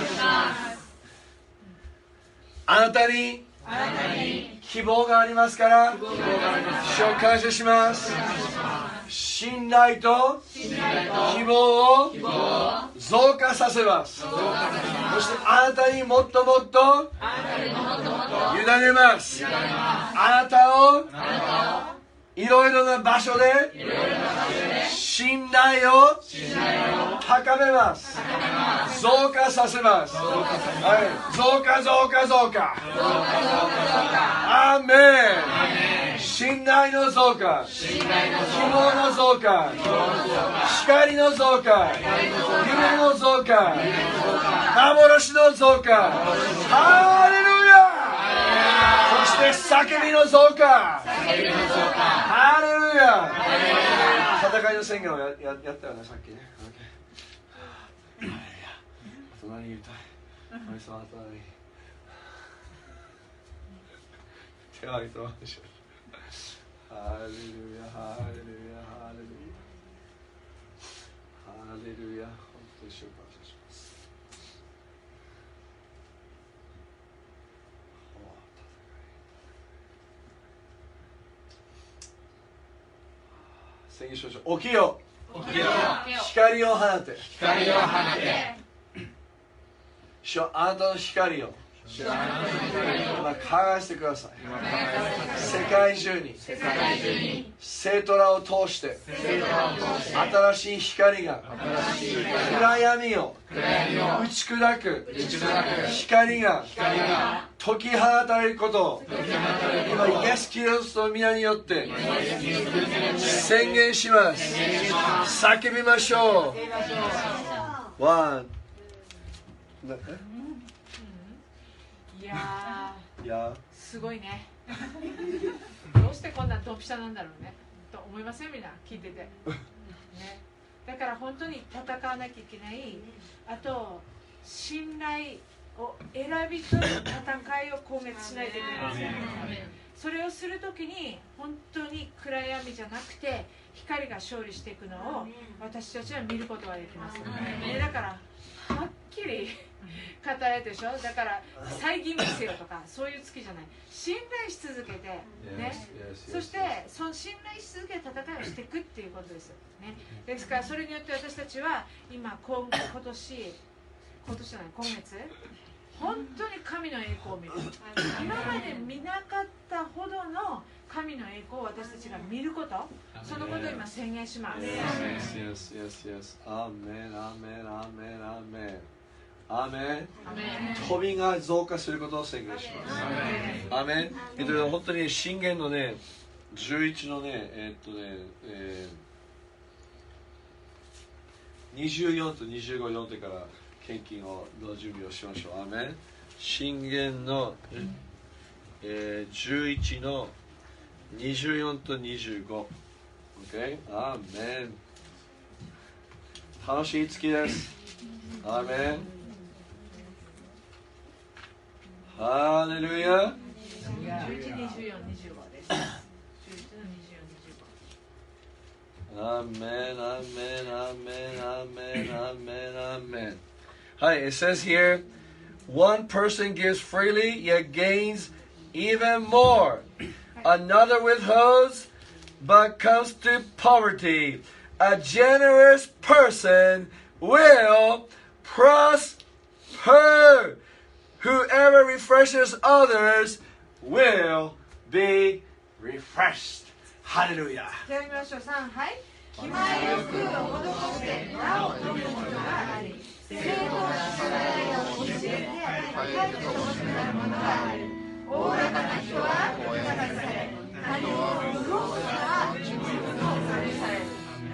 あなたに希望がありますから主を感謝します。信頼と希望を増加させます。そしてあなたにもっともっと委ねます。あなたをいろいろな場所で信頼を高めます。増加させます。増加増加増加。アーメン。信頼の増加、希望の増加、光の増加、夢の増加、幻の増加。ハレルヤ。そして叫びの増加。ハレルヤ。戦いの宣言をやったよね、さっきね。あと何言いたい。神様、あと何。手を挙げてお願いします。ハレルヤ、ハレルヤ、ハレルヤ。ハレルヤ。本当に主を感謝します。宣言しましょう。起きよ。光を放て。主はあなたの光を今輝かせてください。世界中に聖トラを通して新しい光が暗闇を打ち砕く光が解き放たれることを今イエス・キリストの皆によって宣言します。叫びましょう。ワン。 いやすごいね。どうしてこんなドンピシャなんだろうねと思いません？みんな聞いてて、ね、だから本当に戦わなきゃいけない。あと信頼を選び取る戦いを攻撃しないといけないんですよ。それをするときに本当に暗闇じゃなくて光が勝利していくのを私たちは見ることができます、ね、だからはっきり語られてるでしょ。だから猜疑見せよとかそういう月じゃない。信頼し続けて、ね、そしてその信頼し続けて戦いをしていくっていうことですよ、ね、ですからそれによって私たちは今月本当に神の栄光を見る。今まで見なかったほどの神の栄光を私たちが見ること、そのことを今宣言します。 アーメン、アーメン、アーメン、アーメン。アーメン。飛びが増加することを宣言します。アーメン。本当に箴言のね、11のね、24と25読んでから献金の準備をしましょう。アーメン。箴言の、11の24と25。OK？ アーメン。楽しい月です。アーメン。ハレルヤ。 11、24、25です。 アーメン、アーメン、アーメン、アーメン、アーメン、アーメン、アーメン。はい、it says here, one person gives freely, yet gains even more. Another withholds, but comes to poverty. A generous person will prosper. Whoever refreshes others will be refreshed. Hallelujah. じゃあ見ましょう。3、はい。気前よく施してなお飲むものがあり、成功しないを教えて高いと欲しくなるものがある。おおらかな人は高かされ、他人を潤すのは自分のされされる。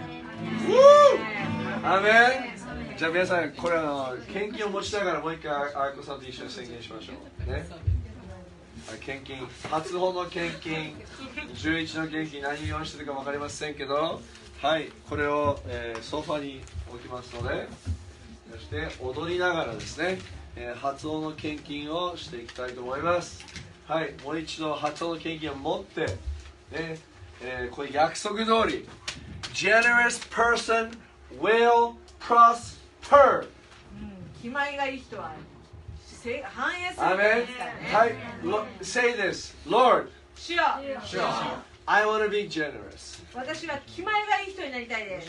アーメン。じゃあ皆さん、これ献金を持ちながらもう一回あやこさんと一緒に宣言しましょう。ね。献金、初歩の献金、11の献金、何を用意してるか分かりませんけど、はい、これを、ソファに置きますので、そして踊りながらですね、初歩の献金をしていきたいと思います。はい、もう一度初歩の献金を持って、ねこれ約束通り、Generous person will prosper。 気前がいい人は繁栄するアーメン。 ですからね。 はい、say this, Lord, 主よ、 I want to be generous. 私は気前がいい人になりたいです。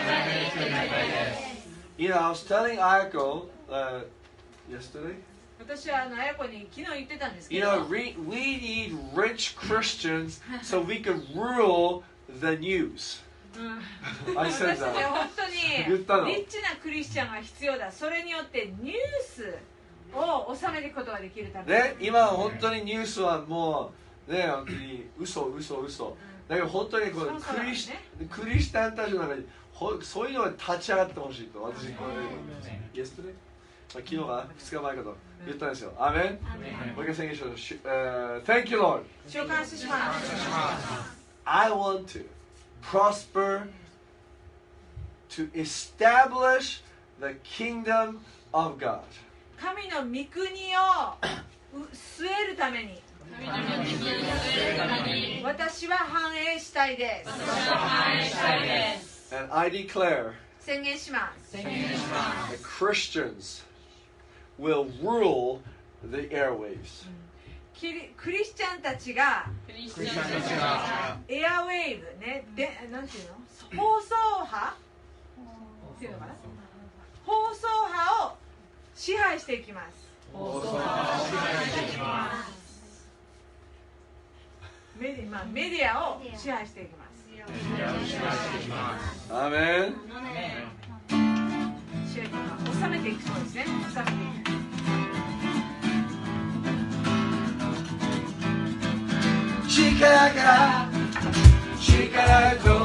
You know, I was telling Ayako yesterday. 私はあやこに昨日言ってたんですけ You ど、 know, we need rich Christians so we can rule the news. I 私 said たちは that. 本当に言ったのリッチなクリスチャンが必要だ。それによってニュースを収めることができるために。 ね、今は本当にニュースはもうね、本当に嘘。だけど本当にこのクリスチャンたちの中にそういうのが立ち上がってほしいと私これ yesterday、昨日は2日前かと言ったんですよ。アーメン。もう一回宣言しましょう。Thank you, Lord. 召喚します。 I want to prosper to establish the kingdom of God. 神の御国を据えるために私は繁栄したいです。 And I declare 宣言します。 that Christians will rule the airwaves. クリスチャンたちがエアウェーブね、でなんていうの、放送波っていうのかな、放送波を支配していきます。メディアを支配していきます。 アーメン。 支配というか収めていくそうですね。収めていく。力と